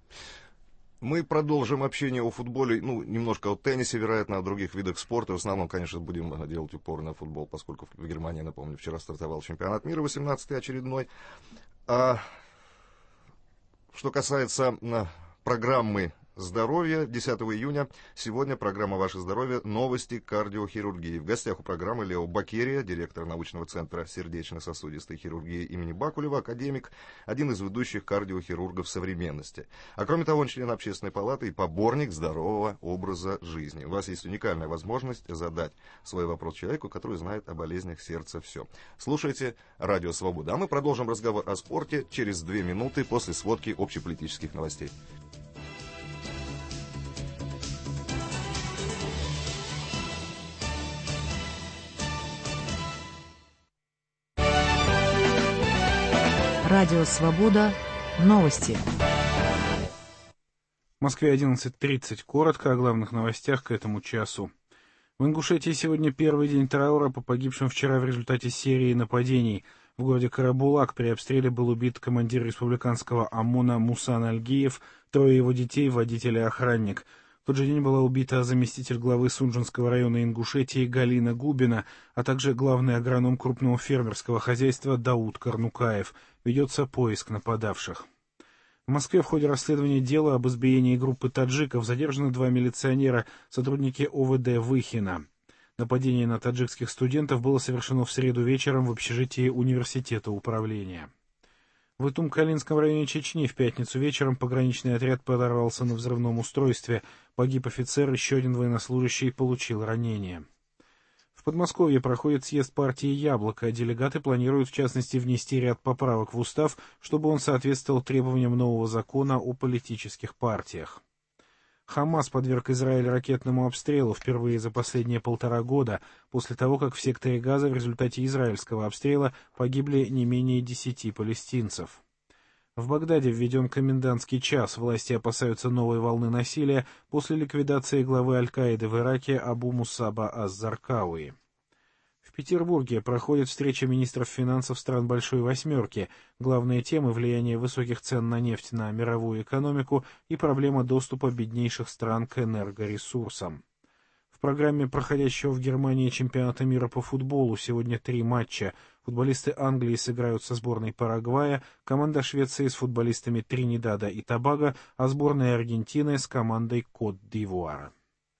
Мы продолжим общение о футболе, ну, немножко о теннисе, вероятно, о других видах спорта. В основном, конечно, будем делать упор на футбол, поскольку в Германии, напомню, вчера стартовал чемпионат мира, восемнадцатый очередной. А что касается программы здоровья. десятого июня. Сегодня программа «Ваше здоровье». Новости кардиохирургии. В гостях у программы Лео Бакерия, директор научного центра сердечно-сосудистой хирургии имени Бакулева, академик, один из ведущих кардиохирургов современности. А кроме того, он член Общественной палаты и поборник здорового образа жизни. У вас есть уникальная возможность задать свой вопрос человеку, который знает о болезнях сердца все. Слушайте «Радио Свобода». А мы продолжим разговор о спорте через две минуты после сводки общеполитических новостей. Радио Свобода. Новости. В Москве одиннадцать тридцать. Коротко о главных новостях к этому часу. В Ингушетии сегодня первый день траура по погибшим вчера в результате серии нападений. В городе Карабулак при обстреле был убит командир республиканского ОМОНа Мусан Альгиев, трое его детей, водитель и охранник. В тот же день была убита заместитель главы Сунжинского района Ингушетии Галина Губина, а также главный агроном крупного фермерского хозяйства Дауд Карнукаев. Ведется поиск нападавших. В Москве в ходе расследования дела об избиении группы таджиков задержаны два милиционера, сотрудники ОВД Выхина. Нападение на таджикских студентов было совершено в среду вечером в общежитии университета управления. В Итум-Калинском районе Чечни в пятницу вечером пограничный отряд подорвался на взрывном устройстве. Погиб офицер, еще один военнослужащий получил ранение. В Подмосковье проходит съезд партии «Яблоко». Делегаты планируют, в частности, внести ряд поправок в устав, чтобы он соответствовал требованиям нового закона о политических партиях. Хамас подверг Израиль ракетному обстрелу впервые за последние полтора года, после того, как в секторе Газа в результате израильского обстрела погибли не менее десяти палестинцев. В Багдаде введен комендантский час. Власти опасаются новой волны насилия после ликвидации главы Аль-Каиды в Ираке Абу Мусаба Аз-Заркауи. В Петербурге проходит встреча министров финансов стран Большой Восьмерки. Главные темы — влияние высоких цен на нефть на мировую экономику и проблема доступа беднейших стран к энергоресурсам. В программе проходящего в Германии чемпионата мира по футболу сегодня три матча. Футболисты Англии сыграют со сборной Парагвая, команда Швеции с футболистами Тринидада и Тобаго, а сборная Аргентины с командой Кот-д'Ивуара.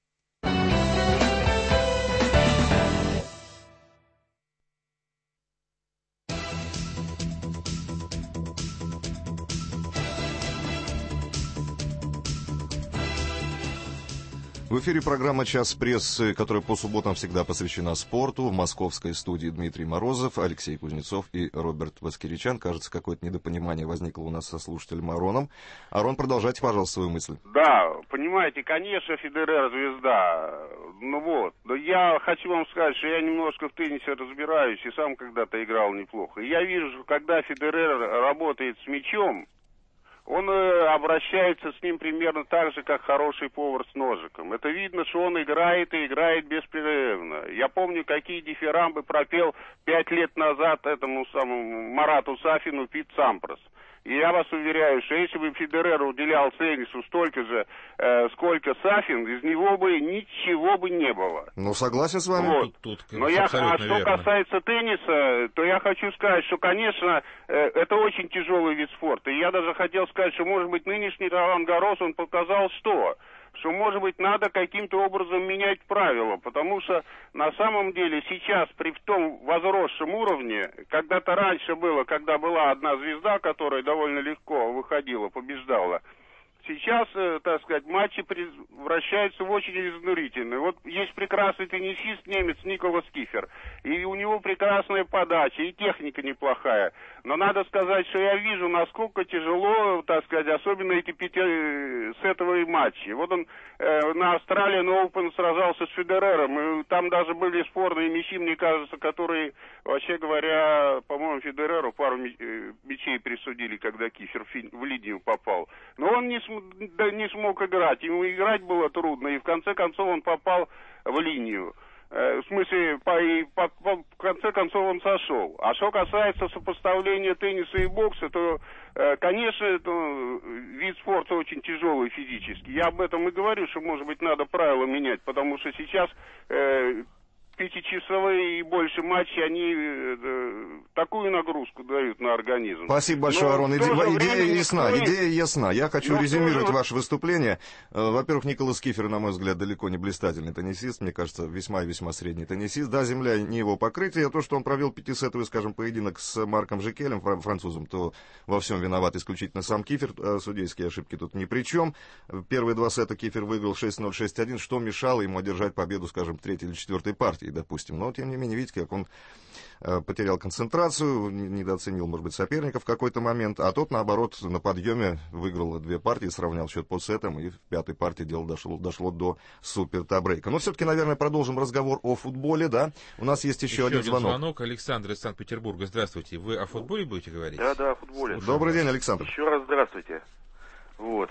В эфире программа «Час прессы», которая по субботам всегда посвящена спорту. В московской студии Дмитрий Морозов, Алексей Кузнецов и Роберт Воскиричан. Кажется, какое-то недопонимание возникло у нас со слушателем Ароном. Арон, продолжайте, пожалуйста, свою мысль. Да, понимаете, конечно, Федерер звезда. Ну вот, но я хочу вам сказать, что я немножко в теннисе разбираюсь и сам когда-то играл неплохо. И я вижу, что когда Федерер работает с мячом, он э, обращается с ним примерно так же, как хороший повар с ножиком. Это видно, что он играет и играет беспрерывно. Я помню, какие дифирамбы пропел пять лет назад этому самому Марату Сафину Пит Сампрос. И я вас уверяю, что если бы Федерер уделял теннису столько же, э, сколько Сафин, из него бы ничего бы не было. Ну, согласен с вами. Вот. Тут, тут, Но я, а что верно. касается тенниса, то я хочу сказать, что, конечно, э, это очень тяжелый вид спорта. И я даже хотел сказать, что, может быть, нынешний Ролан Гаррос, он показал что? Что, может быть, надо каким-то образом менять правила, потому что на самом деле сейчас при том возросшем уровне, когда-то раньше было, когда была одна звезда, которая довольно легко выходила, побеждала, сейчас, э, так сказать, матчи превращаются в очень изнурительные. Вот есть прекрасный теннисист, немец Николас Кифер, и у него прекрасная подача, и техника неплохая. Но надо сказать, что я вижу, насколько тяжело, так сказать, особенно эти пятисетовые матчи. Вот он э, на Australian Open сражался с Федерером, и там даже были спорные мячи, мне кажется, которые, вообще говоря, по-моему, Федереру пару мячей присудили, когда Кифер в линию попал. Но он не, см- да, не смог играть, ему играть было трудно, и в конце концов он попал в линию. В смысле, по, и по, по, в конце концов он сошел. А что касается сопоставления тенниса и бокса, то, э, конечно, это вид спорта очень тяжелый физически. Я об этом и говорю, что, может быть, надо правила менять, потому что сейчас э, пятичасовые и больше матчи, они э, такую нагрузку дают на организм. Спасибо большое, Арон. Иде- идея ясна, никто... идея ясна. Я хочу Но резюмировать тоже... ваше выступление. Во-первых, Николас Кифер, на мой взгляд, далеко не блистательный теннисист. Мне кажется, весьма и весьма средний теннисист. Да, земля не его покрытие. А то, что он провел пятисетовый, скажем, поединок с Марком Жекелем, французом, то во всем виноват исключительно сам Кифер. Судейские ошибки тут ни при чем. Первые два сета Кифер выиграл шесть ноль, шесть один, что мешало ему одержать победу, скажем, в третьей или четвертой партии, допустим. Но, тем не менее, видите, как он э, потерял концентрацию, недооценил, может быть, соперника в какой-то момент, а тот, наоборот, на подъеме выиграл две партии, сравнял счет по сетам, и в пятой партии дело дошло, дошло до супер-табрейка. Но все-таки, наверное, продолжим разговор о футболе, да? У нас есть еще, еще один, один звонок. звонок. Александр из Санкт-Петербурга. Здравствуйте. Вы о футболе будете говорить? Да, да, о футболе. Добрый день, Александр. Еще раз здравствуйте. Вот.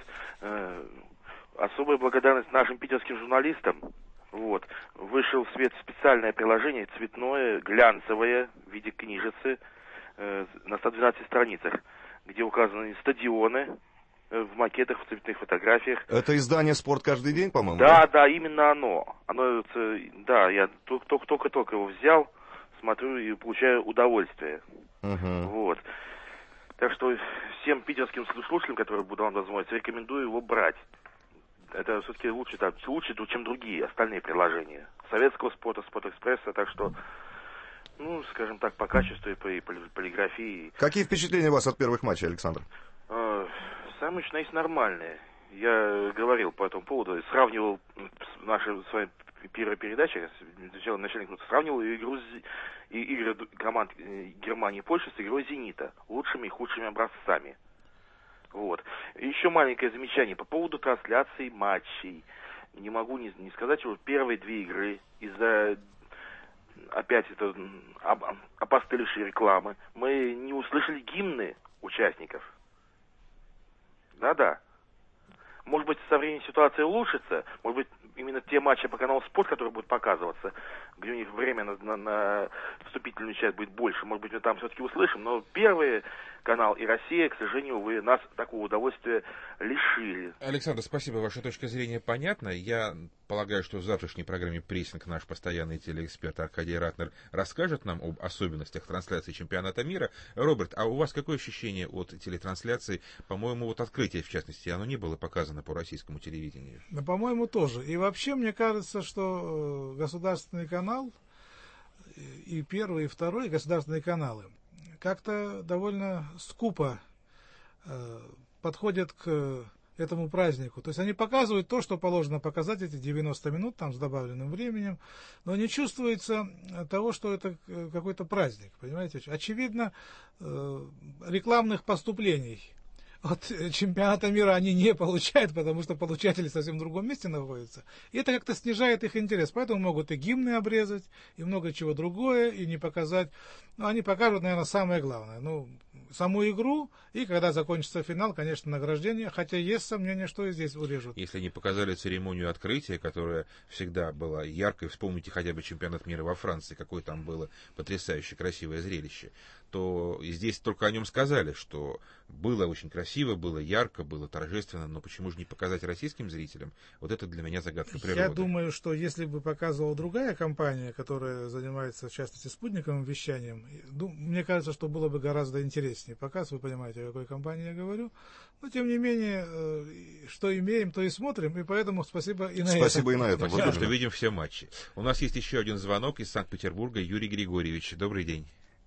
Особая благодарность нашим питерским журналистам. Вот. Вышло в свет специальное приложение, цветное, глянцевое, в виде книжицы, э, на ста двенадцати страницах, где указаны стадионы э, в макетах, в цветных фотографиях. Это издание «Спорт каждый день», по-моему? Да, да, именно оно. Оно, э, да, я только-только его взял, смотрю и получаю удовольствие. Uh-huh. Вот. Так что всем питерским слушателям, которые будут вам дозвониться, рекомендую его брать. Это все-таки лучше, да, лучше, чем другие остальные приложения. Советского спорта, Спортэкспресса, так что, ну, скажем так, по качеству и по, и по полиграфии. Какие впечатления у вас от первых матчей, Александр? Э, самые, что есть, нормальные. Я говорил по этому поводу, сравнивал наши с вами первые передачи, сначала начальник сравнивал игру и игры команд Германии и Польши с игрой «Зенита», лучшими и худшими образцами. Вот. Еще маленькое замечание по поводу трансляции матчей. Не могу не, не сказать, что первые две игры из-за опять это об, опостылевшей рекламы мы не услышали гимны участников. Да-да. Может быть, со временем ситуация улучшится. Может быть, именно те матчи по каналу «Спорт», которые будут показываться, где у них время на, на, на вступительную часть будет больше, может быть, мы там все-таки услышим. Но первый канал и Россия, к сожалению, увы, нас такого удовольствия лишили. Александр, спасибо, ваша точка зрения понятна. Я полагаю, что в завтрашней программе «Прессинг» наш постоянный телеэксперт Аркадий Ратнер расскажет нам об особенностях трансляции чемпионата мира. Роберт, а у вас какое ощущение от телетрансляции? По-моему, вот открытие, в частности, оно не было показано по российскому телевидению. Да, по-моему, тоже. И вообще, мне кажется, что государственный канал, и первый, и второй государственные каналы, как-то довольно скупо э, подходят к этому празднику. То есть они показывают то, что положено показать, эти девяносто минут там с добавленным временем, но не чувствуется того, что это какой-то праздник, понимаете? Очевидно, э, рекламных поступлений от чемпионата мира они не получают, потому что получатели совсем в другом месте находятся. И это как-то снижает их интерес. Поэтому могут и гимны обрезать, и много чего другое, и не показать. Но они покажут, наверное, самое главное. Ну, саму игру, и когда закончится финал, конечно, награждение. Хотя есть сомнение, что и здесь урежут. Если они показали церемонию открытия, которая всегда была яркой, вспомните хотя бы чемпионат мира во Франции, какое там было потрясающе красивое зрелище, то и здесь только о нем сказали, что было очень красиво, было ярко, было торжественно, но почему же не показать российским зрителям? Вот это для меня загадка природы. Я думаю, что если бы показывала другая компания, которая занимается, в частности, спутниковым вещанием, мне кажется, что было бы гораздо интереснее показ, вы понимаете, о какой компании я говорю. Но, тем не менее, что имеем, то и смотрим, и поэтому спасибо и на спасибо это. Спасибо и на это. Спасибо, вот что видим все матчи. У нас есть еще один звонок из Санкт-Петербурга. Юрий Григорьевич, добрый день.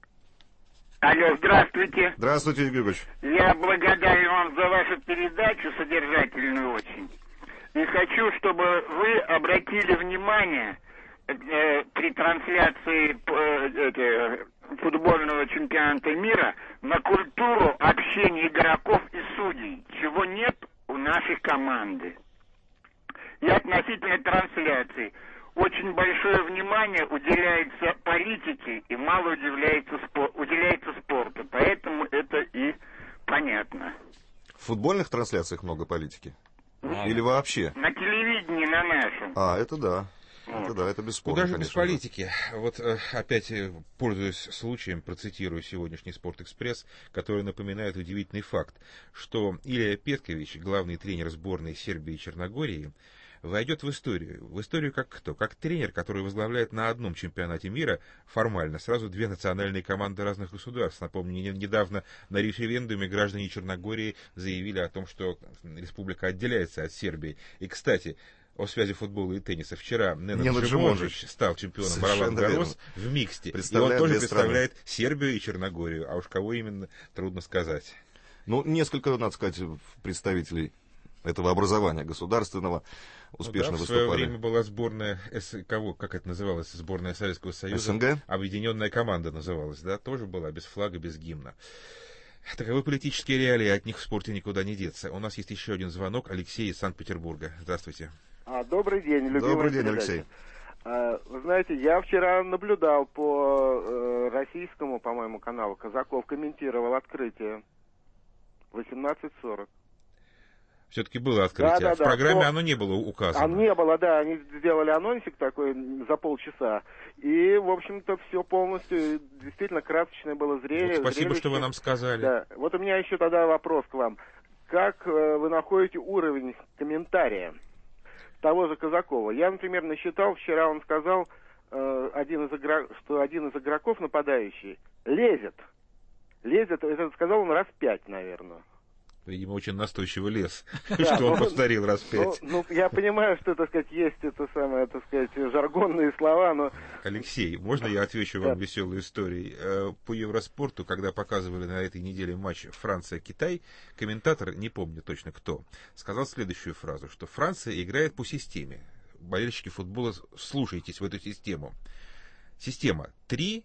Алло, здравствуйте. Здравствуйте, Юрий Григорьевич. Я благодарен вам за вашу передачу, содержательную очень. И хочу, чтобы вы обратили внимание э, при трансляции э, э, футбольного чемпионата мира на культуру общения игроков и судей, чего нет у нашей команды. И относительно трансляции. Очень большое внимание уделяется политике и мало уделяется, спор- уделяется спорту. Поэтому это и понятно. В футбольных трансляциях много политики? А, или вообще? На телевидении, на нашем. А, это да. Вот. Это да, это бесспорно. Куда же без политики? Да. Вот опять, пользуясь случаем, процитирую сегодняшний «Спортэкспресс», который напоминает удивительный факт, что Илия Петкович, главный тренер сборной Сербии и Черногории, войдет в историю. В историю как кто? Как тренер, который возглавляет на одном чемпионате мира формально сразу две национальные команды разных государств. Напомню, недавно на референдуме граждане Черногории заявили о том, что республика отделяется от Сербии. И, кстати, о связи футбола и тенниса. Вчера Ненад Джимонжич стал чемпионом Ролан-Гаррос в миксте. И он тоже представляет Сербию и Черногорию. А уж кого именно, трудно сказать. Ну, несколько, надо сказать, представителей этого образования государственного успешно ну, да, выступали. В свое время была сборная, кого, как это называлось, сборная Советского Союза. СНГ? Объединенная команда называлась, да, тоже была, без флага, без гимна. Таковы политические реалии, от них в спорте никуда не деться. У нас есть еще один звонок. Алексей из Санкт-Петербурга. Здравствуйте. А, добрый день, любимый. Добрый день, Алексей. А, вы знаете, я вчера наблюдал по э, российскому, по-моему, каналу Казаков, комментировал открытие восемнадцать сорок. Все-таки было открытие. Да, да, в программе да, оно не было указано. А не было, да. Они сделали анонсик такой за полчаса. И, в общем-то, все полностью, действительно, красочное было зрелище. Вот спасибо, зрелище. что вы нам сказали. Да. Вот у меня еще тогда вопрос к вам. Как э, вы находите уровень комментария того же Казакова? Я, например, насчитал, вчера он сказал, э, один из игрок, что один из игроков, нападающий, лезет. Лезет, это сказал он раз пять, наверное. Видимо, очень настойчиво лез, Да, что он ну, повторил раз пять. Ну, ну, я понимаю, что, так сказать, есть это самое, так сказать, жаргонные слова, но... Алексей, можно я отвечу вам веселой историей? По Евроспорту, когда показывали на этой неделе матч Франция-Китай, комментатор, не помню точно кто, сказал следующую фразу, что Франция играет по системе. Болельщики футбола, слушайтесь в эту систему. Система три,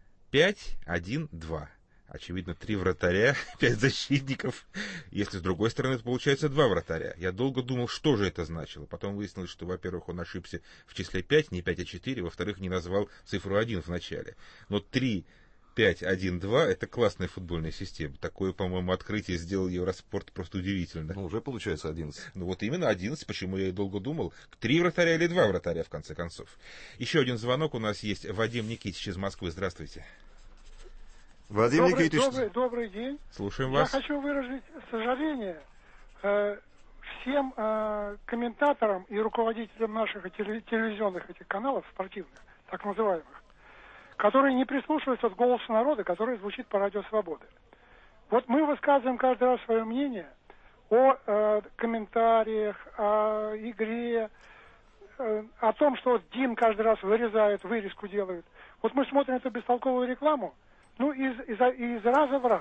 пять, один, два. Очевидно, три вратаря, пять защитников. Если с другой стороны, то получается два вратаря. Я долго думал, что же это значило. Потом выяснилось, что, во-первых, он ошибся в числе пять, не пять, а четыре. Во-вторых, не назвал цифру один в начале. Но три, пять, один, два — это классная футбольная система. Такое, по-моему, открытие сделал Евроспорт просто удивительно. Ну, уже получается одиннадцать. Ну, вот именно одиннадцать, почему я и долго думал. Три вратаря или два вратаря, в конце концов. Еще один звонок у нас есть. Вадим Никитич из Москвы. Здравствуйте. Вадим добрый, Никитич. Добрый, добрый день. Слушаем Я вас. Я хочу выразить сожаление э, всем э, комментаторам и руководителям наших телевизионных этих каналов, спортивных, так называемых, которые не прислушиваются к голосу народа, который звучит по радио «Свободы». Вот мы высказываем каждый раз свое мнение о э, комментариях, о игре, э, о том, что вот Дин каждый раз вырезает, вырезку делают. Вот мы смотрим эту бестолковую рекламу, ну, из, из, из раза в раз.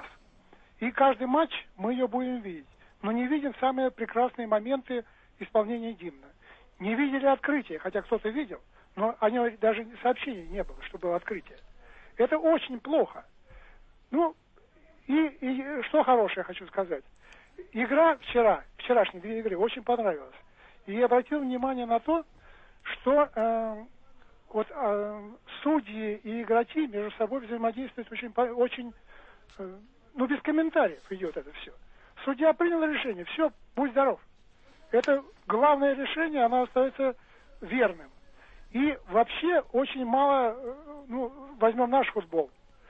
И каждый матч мы ее будем видеть. Но не видим самые прекрасные моменты исполнения гимна. Не видели открытие, хотя кто-то видел, но о нем даже сообщений не было, что было открытие. Это очень плохо. Ну, и, и что хорошее хочу сказать. Игра вчера, вчерашние две игры, очень понравилась. И я обратил внимание на то, что... Э, Вот э, судьи и игроки между собой взаимодействуют очень, очень э, ну, без комментариев идет это все. Судья принял решение, все, будь здоров. Это главное решение, оно остается верным. И вообще очень мало, э, ну, возьмем наш футбол.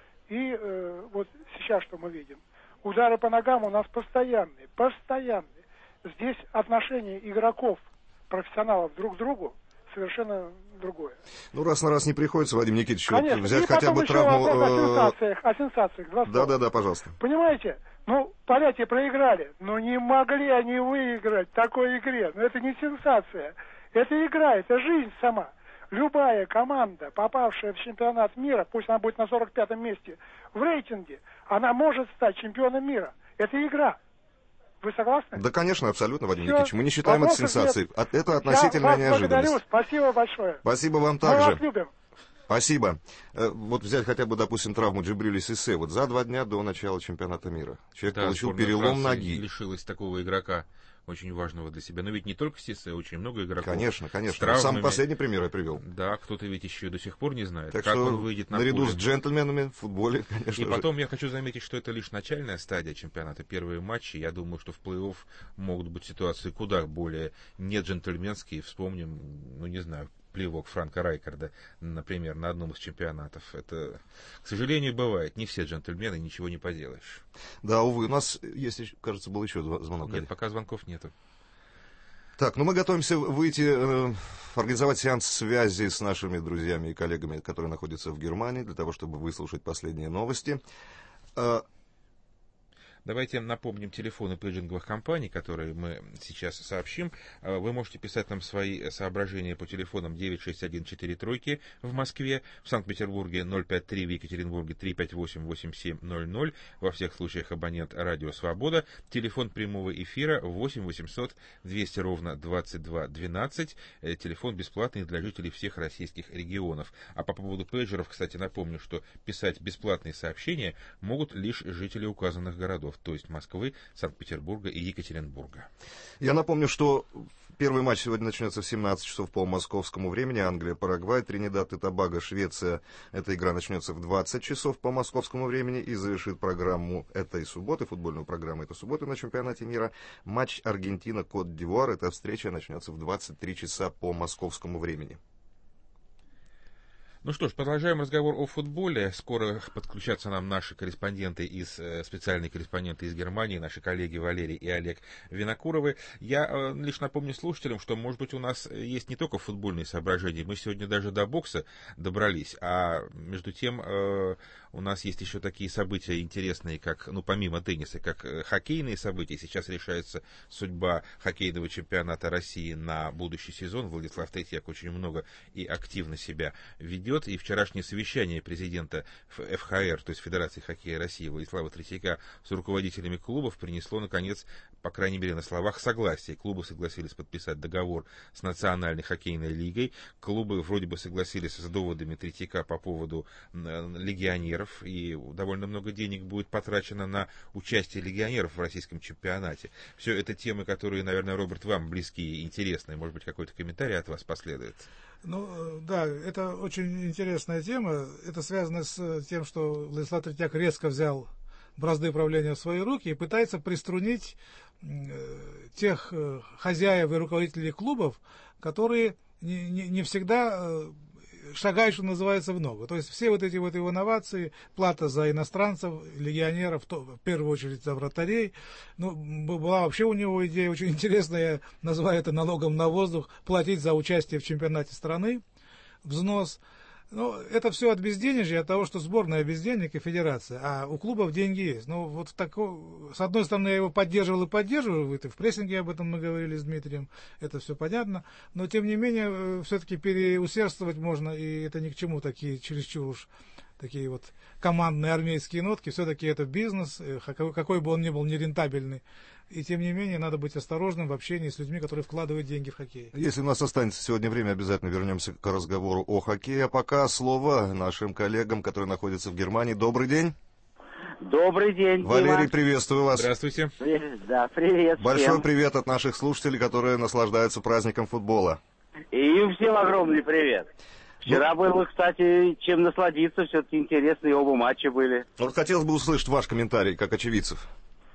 И э, вот сейчас что мы видим. Удары по ногам у нас постоянные, постоянные. Здесь отношение игроков, профессионалов друг к другу совершенно другое. Ну, раз на раз не приходится, Вадим Никитич, Конечно. вот взять и хотя бы травму... О сенсациях, о сенсациях. Да-да-да, пожалуйста. Понимаете, ну, поляки проиграли, но не могли они выиграть в такой игре. Но это не сенсация, это игра, это жизнь сама. Любая команда, попавшая в чемпионат мира, пусть она будет на сорок пятом месте в рейтинге, она может стать чемпионом мира. Это игра. Вы согласны? Да, конечно, абсолютно, Вадим Все. Никитич. Мы не считаем это сенсацией. Нет. Это относительная Я вас неожиданность. Благодарю. Спасибо большое. Спасибо вам Мы также. вас любим. Спасибо. Вот взять хотя бы, допустим, травму Джибриля Сиссе. Вот за два дня до начала чемпионата мира человек да, получил перелом ноги. Лишилась такого игрока, очень важного для себя. Но ведь не только Сиссе, очень много игроков. Конечно, конечно. Самый последний пример я привел. Да, кто-то ведь еще до сих пор не знает, так как что он выйдет на наряду поле. с джентльменами в футболе, конечно. И потом я хочу заметить, что это лишь начальная стадия чемпионата, первые матчи. Я думаю, что в плей-офф могут быть ситуации куда более не джентльменские. Вспомним, ну не знаю, плевок Франка Райкарда, например, на одном из чемпионатов. Это, к сожалению, бывает. Не все джентльмены, ничего не поделаешь. Да, увы. У нас есть, кажется, был еще звонок. Нет, пока звонков нету. Так, ну мы готовимся выйти, э, организовать сеанс связи с нашими друзьями и коллегами, которые находятся в Германии, для того, чтобы выслушать последние новости. Э, Давайте напомним телефоны пейджинговых компаний, которые мы сейчас сообщим. Вы можете писать нам свои соображения по телефонам девять шесть один четыре тройки в Москве, в Санкт-Петербурге ноль пять три, в Екатеринбурге три пять восемь восемь семь ноль ноль, во всех случаях абонент Радио Свобода. Телефон прямого эфира восемь восемьсот двести ровно двадцать два двенадцать. Телефон бесплатный для жителей всех российских регионов. А по поводу пейджеров, кстати, напомню, что писать бесплатные сообщения могут лишь жители указанных городов, то есть Москвы, Санкт-Петербурга и Екатеринбурга. Я напомню, что первый матч сегодня начнется в семнадцать часов по московскому времени. Англия, Парагвай, Тринидад и Тобаго, Швеция. Эта игра начнется в двадцать часов по московскому времени и завершит программу этой субботы, футбольную программу этой субботы на чемпионате мира. Матч Аргентина, Кот-д'Ивуар. Эта встреча начнется в двадцать три часа по московскому времени. Ну что ж, продолжаем разговор о футболе. Скоро подключатся нам наши корреспонденты из, специальные корреспонденты из Германии, наши коллеги Валерий и Олег Винокуровы. Я э, лишь напомню слушателям, что, может быть, у нас есть не только футбольные соображения. Мы сегодня даже до бокса добрались, а между тем э, у нас есть еще такие события интересные, как, ну, помимо тенниса, как хоккейные события. Сейчас решается судьба хоккейного чемпионата России на будущий сезон. Владислав Третьяк очень много и активно себя ведет. И вчерашнее совещание президента эф ха эр, то есть Федерации хоккея России, Владислава Третьяка с руководителями клубов принесло, наконец, по крайней мере, на словах согласие. Клубы согласились подписать договор с Национальной хоккейной лигой. Клубы вроде бы согласились с доводами Третьяка по поводу легионеров. И довольно много денег будет потрачено на участие легионеров в российском чемпионате. Все это темы, которые, наверное, Роберт, вам близкие и интересные. Может быть, какой-то комментарий от вас последует? Ну, да, это очень интересная тема. Это связано с тем, что Владислав Третьяк резко взял бразды правления в свои руки и пытается приструнить тех хозяев и руководителей клубов, которые не, не, не всегда шагают, что называется, в ногу. То есть все вот эти вот его новации, плата за иностранцев, легионеров, то, в первую очередь за вратарей. Ну, была вообще у него идея очень интересная, я называю это налогом на воздух, платить за участие в чемпионате страны, взнос. Ну, это все от безденежья, от того, что сборная без денег и федерация, а у клубов деньги есть. Ну, вот в тако... с одной стороны, я его поддерживал и поддерживаю, это в прессинге об этом мы говорили с Дмитрием, это все понятно, но, тем не менее, все-таки переусердствовать можно, и это ни к чему, такие чересчур уж такие вот командные армейские нотки, все-таки это бизнес, какой бы он ни был нерентабельный. И, тем не менее, надо быть осторожным в общении с людьми, которые вкладывают деньги в хоккей. Если у нас останется сегодня время, обязательно вернемся к разговору о хоккее. А пока слово нашим коллегам, которые находятся в Германии. Добрый день. Добрый день, Валерий, Дима. Приветствую вас. Здравствуйте. Да, привет Большой всем. привет от наших слушателей, которые наслаждаются праздником футбола. И им всем огромный привет. Вчера ну, было, кстати, чем насладиться, все-таки интересные оба матча были. Вот хотелось бы услышать ваш комментарий, как очевидцев.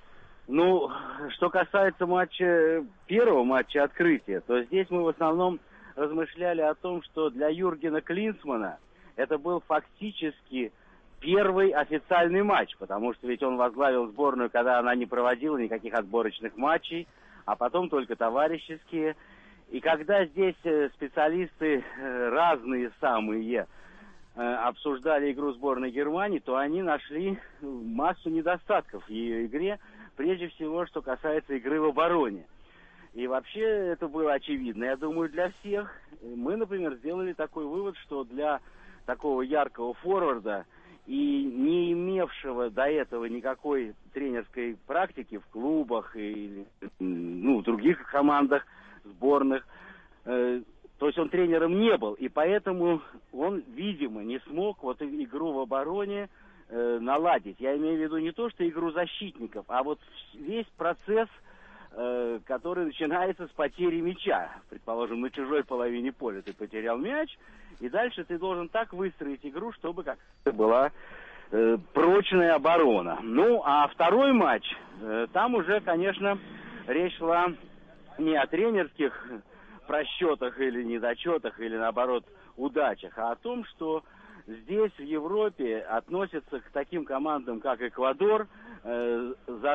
Ну, что касается матча, первого матча открытия, то здесь мы в основном размышляли о том, что для Юргена Клинсмана это был фактически первый официальный матч, потому что ведь он возглавил сборную, когда она не проводила никаких отборочных матчей, а потом только товарищеские. И когда здесь специалисты разные самые обсуждали игру сборной Германии, то они нашли массу недостатков в ее игре, прежде всего, что касается игры в обороне. И вообще это было очевидно, я думаю, для всех. Мы, например, сделали такой вывод, что для такого яркого форварда и не имевшего до этого никакой тренерской практики в клубах или ну, в других командах, сборных, э, то есть он тренером не был, и поэтому он, видимо, не смог вот игру в обороне э, наладить. Я имею в виду не то, что игру защитников, а вот весь процесс, э, который начинается с потери мяча. Предположим, на чужой половине поля ты потерял мяч, и дальше ты должен так выстроить игру, чтобы как-то была э, прочная оборона. Ну, а второй матч, э, там уже, конечно, речь шла не о тренерских просчетах или недочетах, или, наоборот, удачах, а о том, что здесь, в Европе, относятся к таким командам, как Эквадор, э, за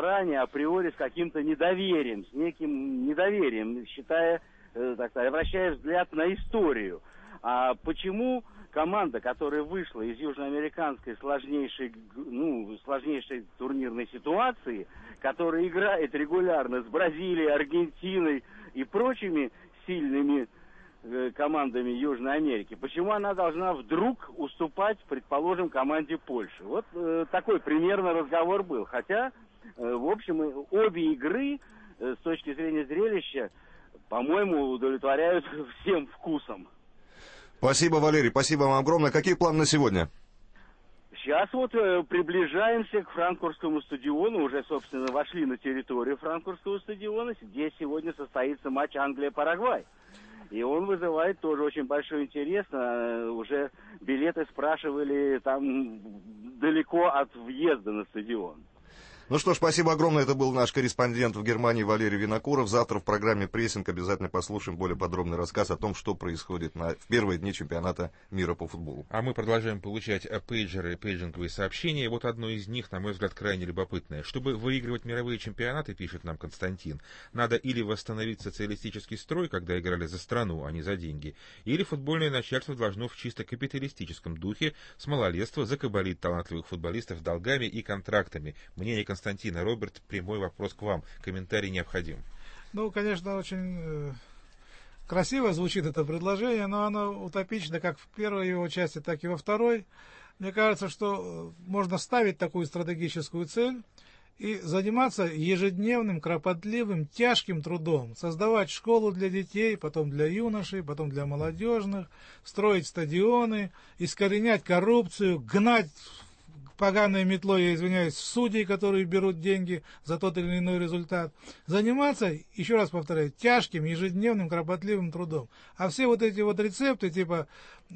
заранее, априори с каким-то недоверием, с неким недоверием, считая, э, так сказать, обращая взгляд на историю. А почему команда, которая вышла из южноамериканской сложнейшей, ну, сложнейшей турнирной ситуации, которая играет регулярно с Бразилией, Аргентиной и прочими сильными э, командами Южной Америки, почему она должна вдруг уступать, предположим, команде Польши? Вот э, такой примерно разговор был. Хотя, э, в общем, обе игры э, с точки зрения зрелища, по-моему, удовлетворяют всем вкусом. Спасибо, Валерий, спасибо вам огромное. Какие планы на сегодня? Сейчас вот э, приближаемся к Франкфуртскому стадиону, уже, собственно, вошли на территорию Франкфуртского стадиона, где сегодня состоится матч Англия-Парагвай. И он вызывает тоже очень большой интерес. Э, уже билеты спрашивали там далеко от въезда на стадион. Ну что ж, спасибо огромное. Это был наш корреспондент в Германии Валерий Винокуров. Завтра в программе «Прессинг» обязательно послушаем более подробный рассказ о том, что происходит на, в первые дни чемпионата мира по футболу. А мы продолжаем получать пейджеры, пейджинговые сообщения. Вот одно из них, на мой взгляд, крайне любопытное. Чтобы выигрывать мировые чемпионаты, пишет нам Константин, надо или восстановить социалистический строй, когда играли за страну, а не за деньги, или футбольное начальство должно в чисто капиталистическом духе с малолетства закабалить талантливых футболистов долгами и контрактами. Мнение Константина. Роберт, прямой вопрос к вам. Комментарий необходим. Ну, конечно, очень э, красиво звучит это предложение, но оно утопично как в первой его части, так и во второй. Мне кажется, что можно ставить такую стратегическую цель и заниматься ежедневным, кропотливым, тяжким трудом. Создавать школу для детей, потом для юношей, потом для молодежных, строить стадионы, искоренять коррупцию, гнать поганой метлой, я извиняюсь, судей, которые берут деньги за тот или иной результат. Заниматься, еще раз повторяю, тяжким, ежедневным, кропотливым трудом. А все вот эти вот рецепты, типа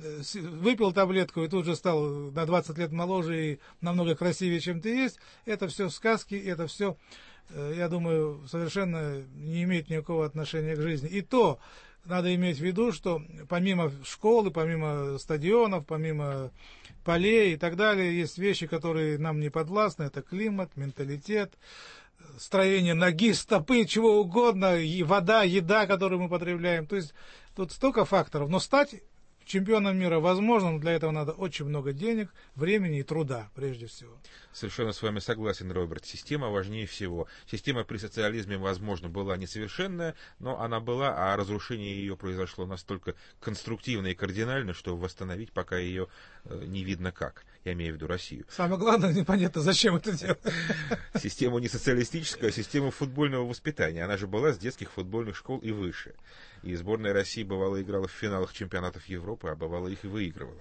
выпил таблетку и тут же стал на двадцать лет моложе и намного красивее, чем ты есть, это все сказки, это все, я думаю, совершенно не имеет никакого отношения к жизни. И то надо иметь в виду, что помимо школы, помимо стадионов, помимо полей и так далее, есть вещи, которые нам не подвластны. Это климат, менталитет, строение ноги, стопы, чего угодно, и вода, еда, которую мы потребляем. То есть тут столько факторов. Но стать чемпионом мира возможно, но для этого надо очень много денег, времени и труда, прежде всего. Совершенно с вами согласен, Роберт. Система важнее всего. Система при социализме, возможно, была несовершенная, но она была, а разрушение ее произошло настолько конструктивно и кардинально, что восстановить пока ее э, не видно как. Я имею в виду Россию. Самое главное, непонятно, зачем это делать. Система не социалистическая, а система футбольного воспитания. Она же была с детских футбольных школ и выше. И сборная России, бывало, играла в финалах чемпионатов Европы, а бывало, их и выигрывала.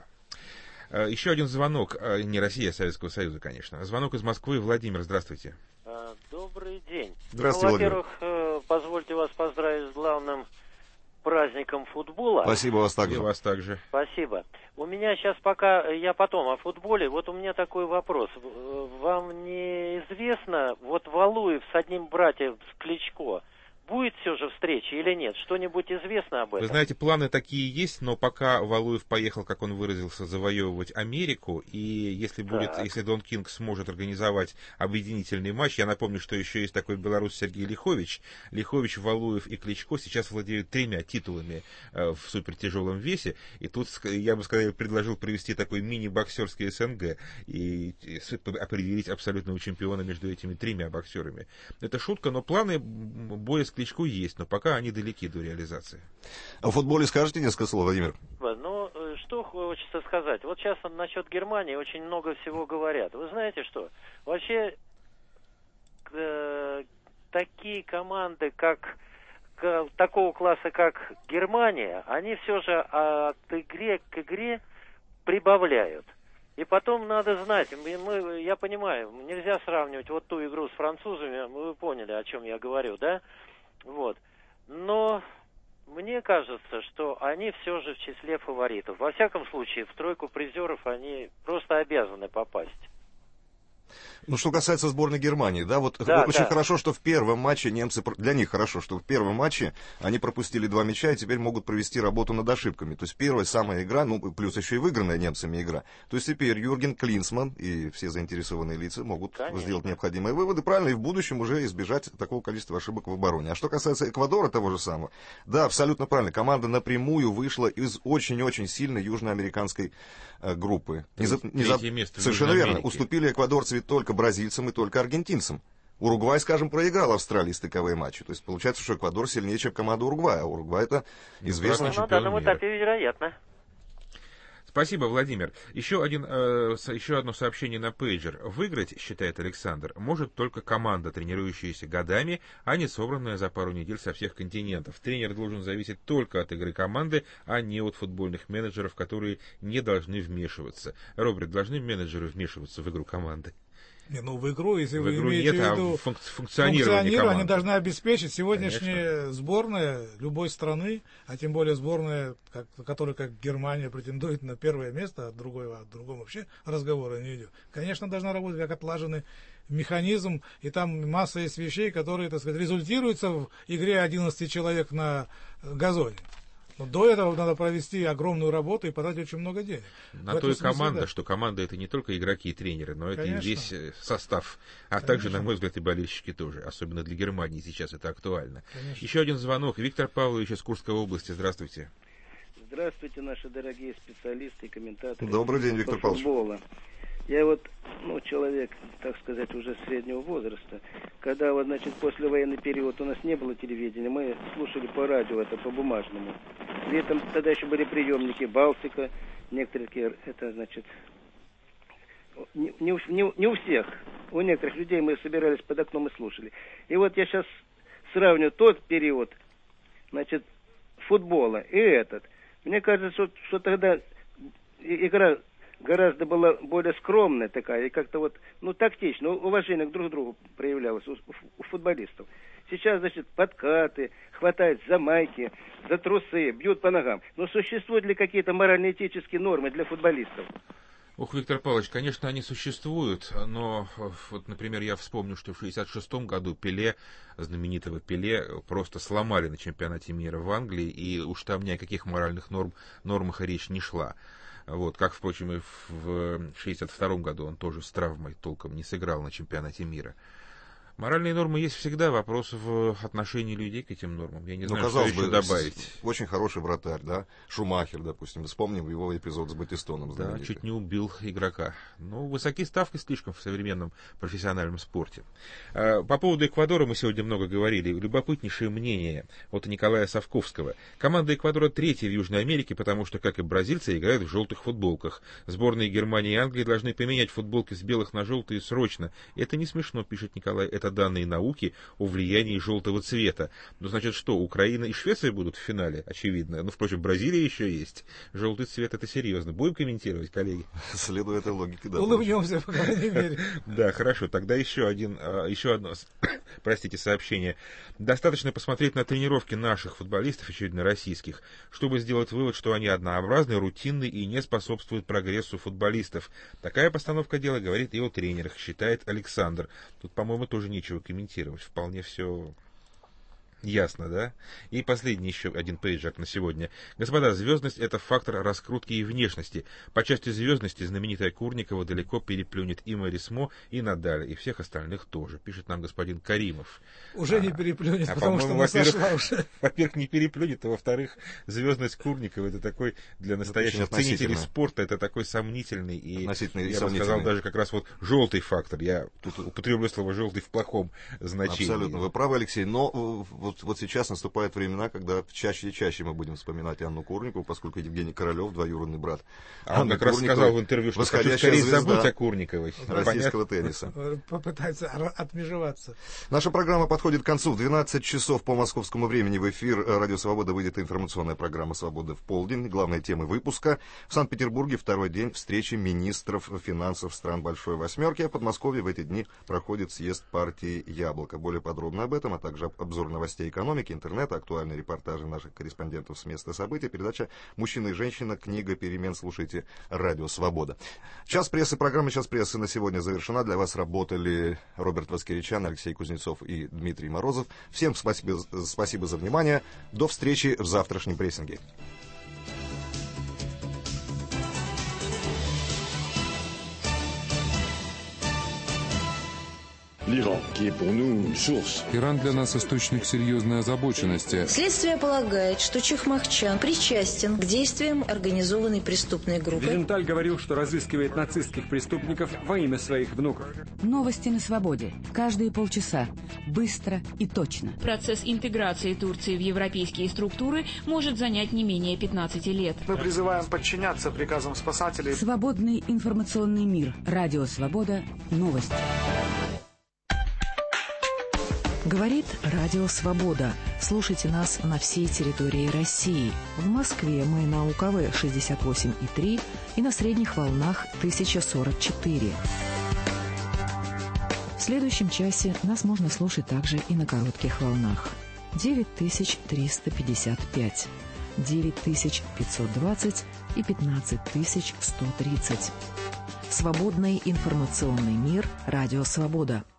Еще один звонок. Не Россия, а Советского Союза, конечно. Звонок из Москвы. Владимир, здравствуйте. Добрый день. Здравствуйте, ну, во-первых, позвольте вас поздравить с главным праздником футбола. Спасибо вас также. И вас также. Спасибо. У меня сейчас пока, я потом о футболе, вот у меня такой вопрос. Вам не известно, вот Валуев с одним братьем, с Кличко, будет все же встреча или нет? Что-нибудь известно об этом? Вы знаете, планы такие есть, но пока Валуев поехал, как он выразился, завоевывать Америку, и если будет, так. если Дон Кинг сможет организовать объединительный матч, я напомню, что еще есть такой белорус Сергей Лихович. Лихович, Валуев и Кличко сейчас владеют тремя титулами э, в супертяжелом весе, и тут, я бы сказал, предложил провести такой мини-боксерский СНГ и, и определить абсолютного чемпиона между этими тремя боксерами. Это шутка, но планы боя с Кличко есть, но пока они далеки до реализации. О футболе скажете несколько слов, Владимир? Ну, что хочется сказать. Вот сейчас насчет Германии очень много всего говорят. Вы знаете что? Вообще, э, такие команды, как к, такого класса, как Германия, они все же от игры к игре прибавляют. И потом надо знать, мы, я понимаю, нельзя сравнивать вот ту игру с французами, вы поняли, о чем я говорю, да? Вот. Но мне кажется, что они все же в числе фаворитов. Во всяком случае, в тройку призеров они просто обязаны попасть. Ну, что касается сборной Германии, да, вот Да, очень да. хорошо, что в первом матче немцы, для них хорошо, что в первом матче они пропустили два мяча и теперь могут провести работу над ошибками. То есть первая самая игра, ну, плюс еще и выигранная немцами игра. То есть теперь Юрген Клинсман и все заинтересованные лица могут Конечно. сделать необходимые выводы, правильно, и в будущем уже избежать такого количества ошибок в обороне. А что касается Эквадора того же самого, да, абсолютно правильно, команда напрямую вышла из очень-очень сильной южноамериканской э, группы. Не за- не за- Третье место в Совершенно Южной верно, Америке. уступили эквадорцы только бразильцам и только аргентинцам. Уругвай, скажем, проиграл Австралии стыковые матчи. То есть получается, что Эквадор сильнее, чем команда Уругвая. А Уругвай это известный Ну, на чемпион данном мира. этапе вероятно. Спасибо, Владимир. Еще, один, э, со- еще одно сообщение на пейджер. Выиграть, считает Александр, может только команда, тренирующаяся годами, а не собранная за пару недель со всех континентов. Тренер должен зависеть только от игры команды, а не от футбольных менеджеров, которые не должны вмешиваться. Роберт, должны менеджеры вмешиваться в игру команды? Не, ну в игру, если В вы игру имеете нет, в а виду функ- функционирование функционирование, команды. они должны обеспечить сегодняшняя Конечно. сборная любой страны, а тем более сборная, как, которая, как Германия, претендует на первое место, а другой, о другом вообще разговора не идет. Конечно, должна работать как отлаженный механизм, и там масса есть вещей, которые, так сказать, результируются в игре одиннадцати человек на газоне. Но до этого надо провести огромную работу и потратить очень много денег. На В то и этом смысле, команда, да. что команда это не только игроки и тренеры, но это Конечно. и весь э, состав. А Конечно. также, на мой взгляд, и болельщики тоже. Особенно для Германии сейчас это актуально. Конечно. Еще один звонок. Виктор Павлович из Курской области. Здравствуйте. Здравствуйте, наши дорогие специалисты и комментаторы. Добрый день, Виктор по Павлович. футболу. Я вот, ну, человек, так сказать, уже среднего возраста. Когда вот, значит, послевоенный период у нас не было телевидения, мы слушали по радио, это по бумажному. Летом тогда еще были приемники Балтика, некоторые такие, это, значит, не, не, у- не, у- не у всех. У некоторых людей мы собирались под окном и слушали. И вот я сейчас сравню тот период, значит, футбола и этот. Мне кажется, что, что тогда и- игра гораздо была более скромная такая, и как-то вот, ну, тактично, уважение к друг другу проявлялось у, у футболистов. Сейчас, значит, подкаты, хватают за майки, за трусы, бьют по ногам. Но существуют ли какие-то морально-этические нормы для футболистов? Ох, Виктор Павлович, конечно, они существуют, но, вот, например, я вспомню, что в шестьдесят шестом году Пеле, знаменитого Пеле, просто сломали на чемпионате мира в Англии, и уж там ни о каких моральных норм, нормах и речь не шла. Вот, как, впрочем, и в шестьдесят втором году он тоже с травмой толком не сыграл на чемпионате мира. Моральные нормы есть всегда, вопрос в отношении людей к этим нормам. Я не Ну, знаю, что казалось еще бы, добавить. с- очень хороший вратарь, да? Шумахер, допустим. Вспомним его эпизод с Батистоном. Да, знаменитый. чуть не убил игрока. Ну, высоки ставки слишком в современном профессиональном спорте. А, По поводу Эквадора мы сегодня много говорили. Любопытнейшее мнение от Николая Совковского. Команда Эквадора третья в Южной Америке, потому что, как и бразильцы, играют в желтых футболках. Сборные Германии и Англии должны поменять футболки с белых на желтые срочно. Это не смешно, пишет Николай. Это данные науки о влиянии желтого цвета. Ну, значит, что, Украина и Швеция будут в финале? Очевидно. Ну, впрочем, Бразилия еще есть. Желтый цвет — это серьезно. Будем комментировать, коллеги? Следуя этой логике, да. Улыбнемся, по крайней мере. Да, хорошо. Тогда еще один, а, еще одно, с- простите, сообщение. Достаточно посмотреть на тренировки наших футболистов, очевидно, российских, чтобы сделать вывод, что они однообразны, рутинны и не способствуют прогрессу футболистов. Такая постановка дела говорит и о тренерах, считает Александр. Тут, по-моему, тоже нечего комментировать. Вполне все ясно, да? И последний еще один пейджер на сегодня. Господа, звездность — это фактор раскрутки и внешности. По части звездности знаменитая Курникова далеко переплюнет и Марисмо, и Надаля, и всех остальных тоже, пишет нам господин Каримов. Уже А, не переплюнет, а, потому что по-моему, она во-первых, сошла уже. Во-первых, не переплюнет, а во-вторых, звездность Курникова — это такой для настоящих очень относительно. ценителей спорта, это такой сомнительный и, Относительно и я бы сказал, сомнительный. даже как раз вот желтый фактор. Я тут употреблю слово желтый в плохом значении. Абсолютно, вы правы, Алексей, но э, вот, вот сейчас наступают времена, когда чаще и чаще мы будем вспоминать Анну Курникову, поскольку Евгений Королев, двоюродный брат А он Анны как раз Курниковой, сказал в интервью, что хочу восходящая скорее звезда забыть о Курниковой. российского Понятно? тенниса. Попытается ра- отмежеваться. Наша программа подходит к концу. В двенадцать часов по московскому времени в эфир Радио Свобода выйдет информационная программа «Свобода в полдень». Главные темы выпуска. В Санкт-Петербурге второй день встречи министров финансов стран Большой Восьмерки. А в Подмосковье в эти дни проходит съезд партии «Яблоко». Более подробно об этом, а также обзор новостей новостей экономики, интернета, актуальные репортажи наших корреспондентов с места событий. Передача «Мужчина и женщина. Книга перемен». Слушайте «Радио Свобода». Час прессы, программа «Час прессы» на сегодня завершена. Для вас работали Роберт Воскеричан, Алексей Кузнецов и Дмитрий Морозов. Всем спасибо, спасибо за внимание. До встречи в завтрашнем прессинге. Иран для нас источник серьезной озабоченности. Следствие полагает, что Чехмахчан причастен к действиям организованной преступной группы. Визенталь говорил, что разыскивает нацистских преступников во имя своих внуков. Новости на свободе. Каждые полчаса. Быстро и точно. Процесс интеграции Турции в европейские структуры может занять не менее пятнадцати лет. Мы призываем подчиняться приказам спасателей. Свободный информационный мир. Радио Свобода. Новости. Говорит Радио Свобода. Слушайте нас на всей территории России. В Москве мы на УКВ шестьдесят восемь и три и на средних волнах тысяча сорок четыре. В следующем часе нас можно слушать также и на коротких волнах. девять тысяч триста пятьдесят пять, девять тысяч пятьсот двадцать и пятнадцать тысяч сто тридцать. Свободный информационный мир. Радио Свобода.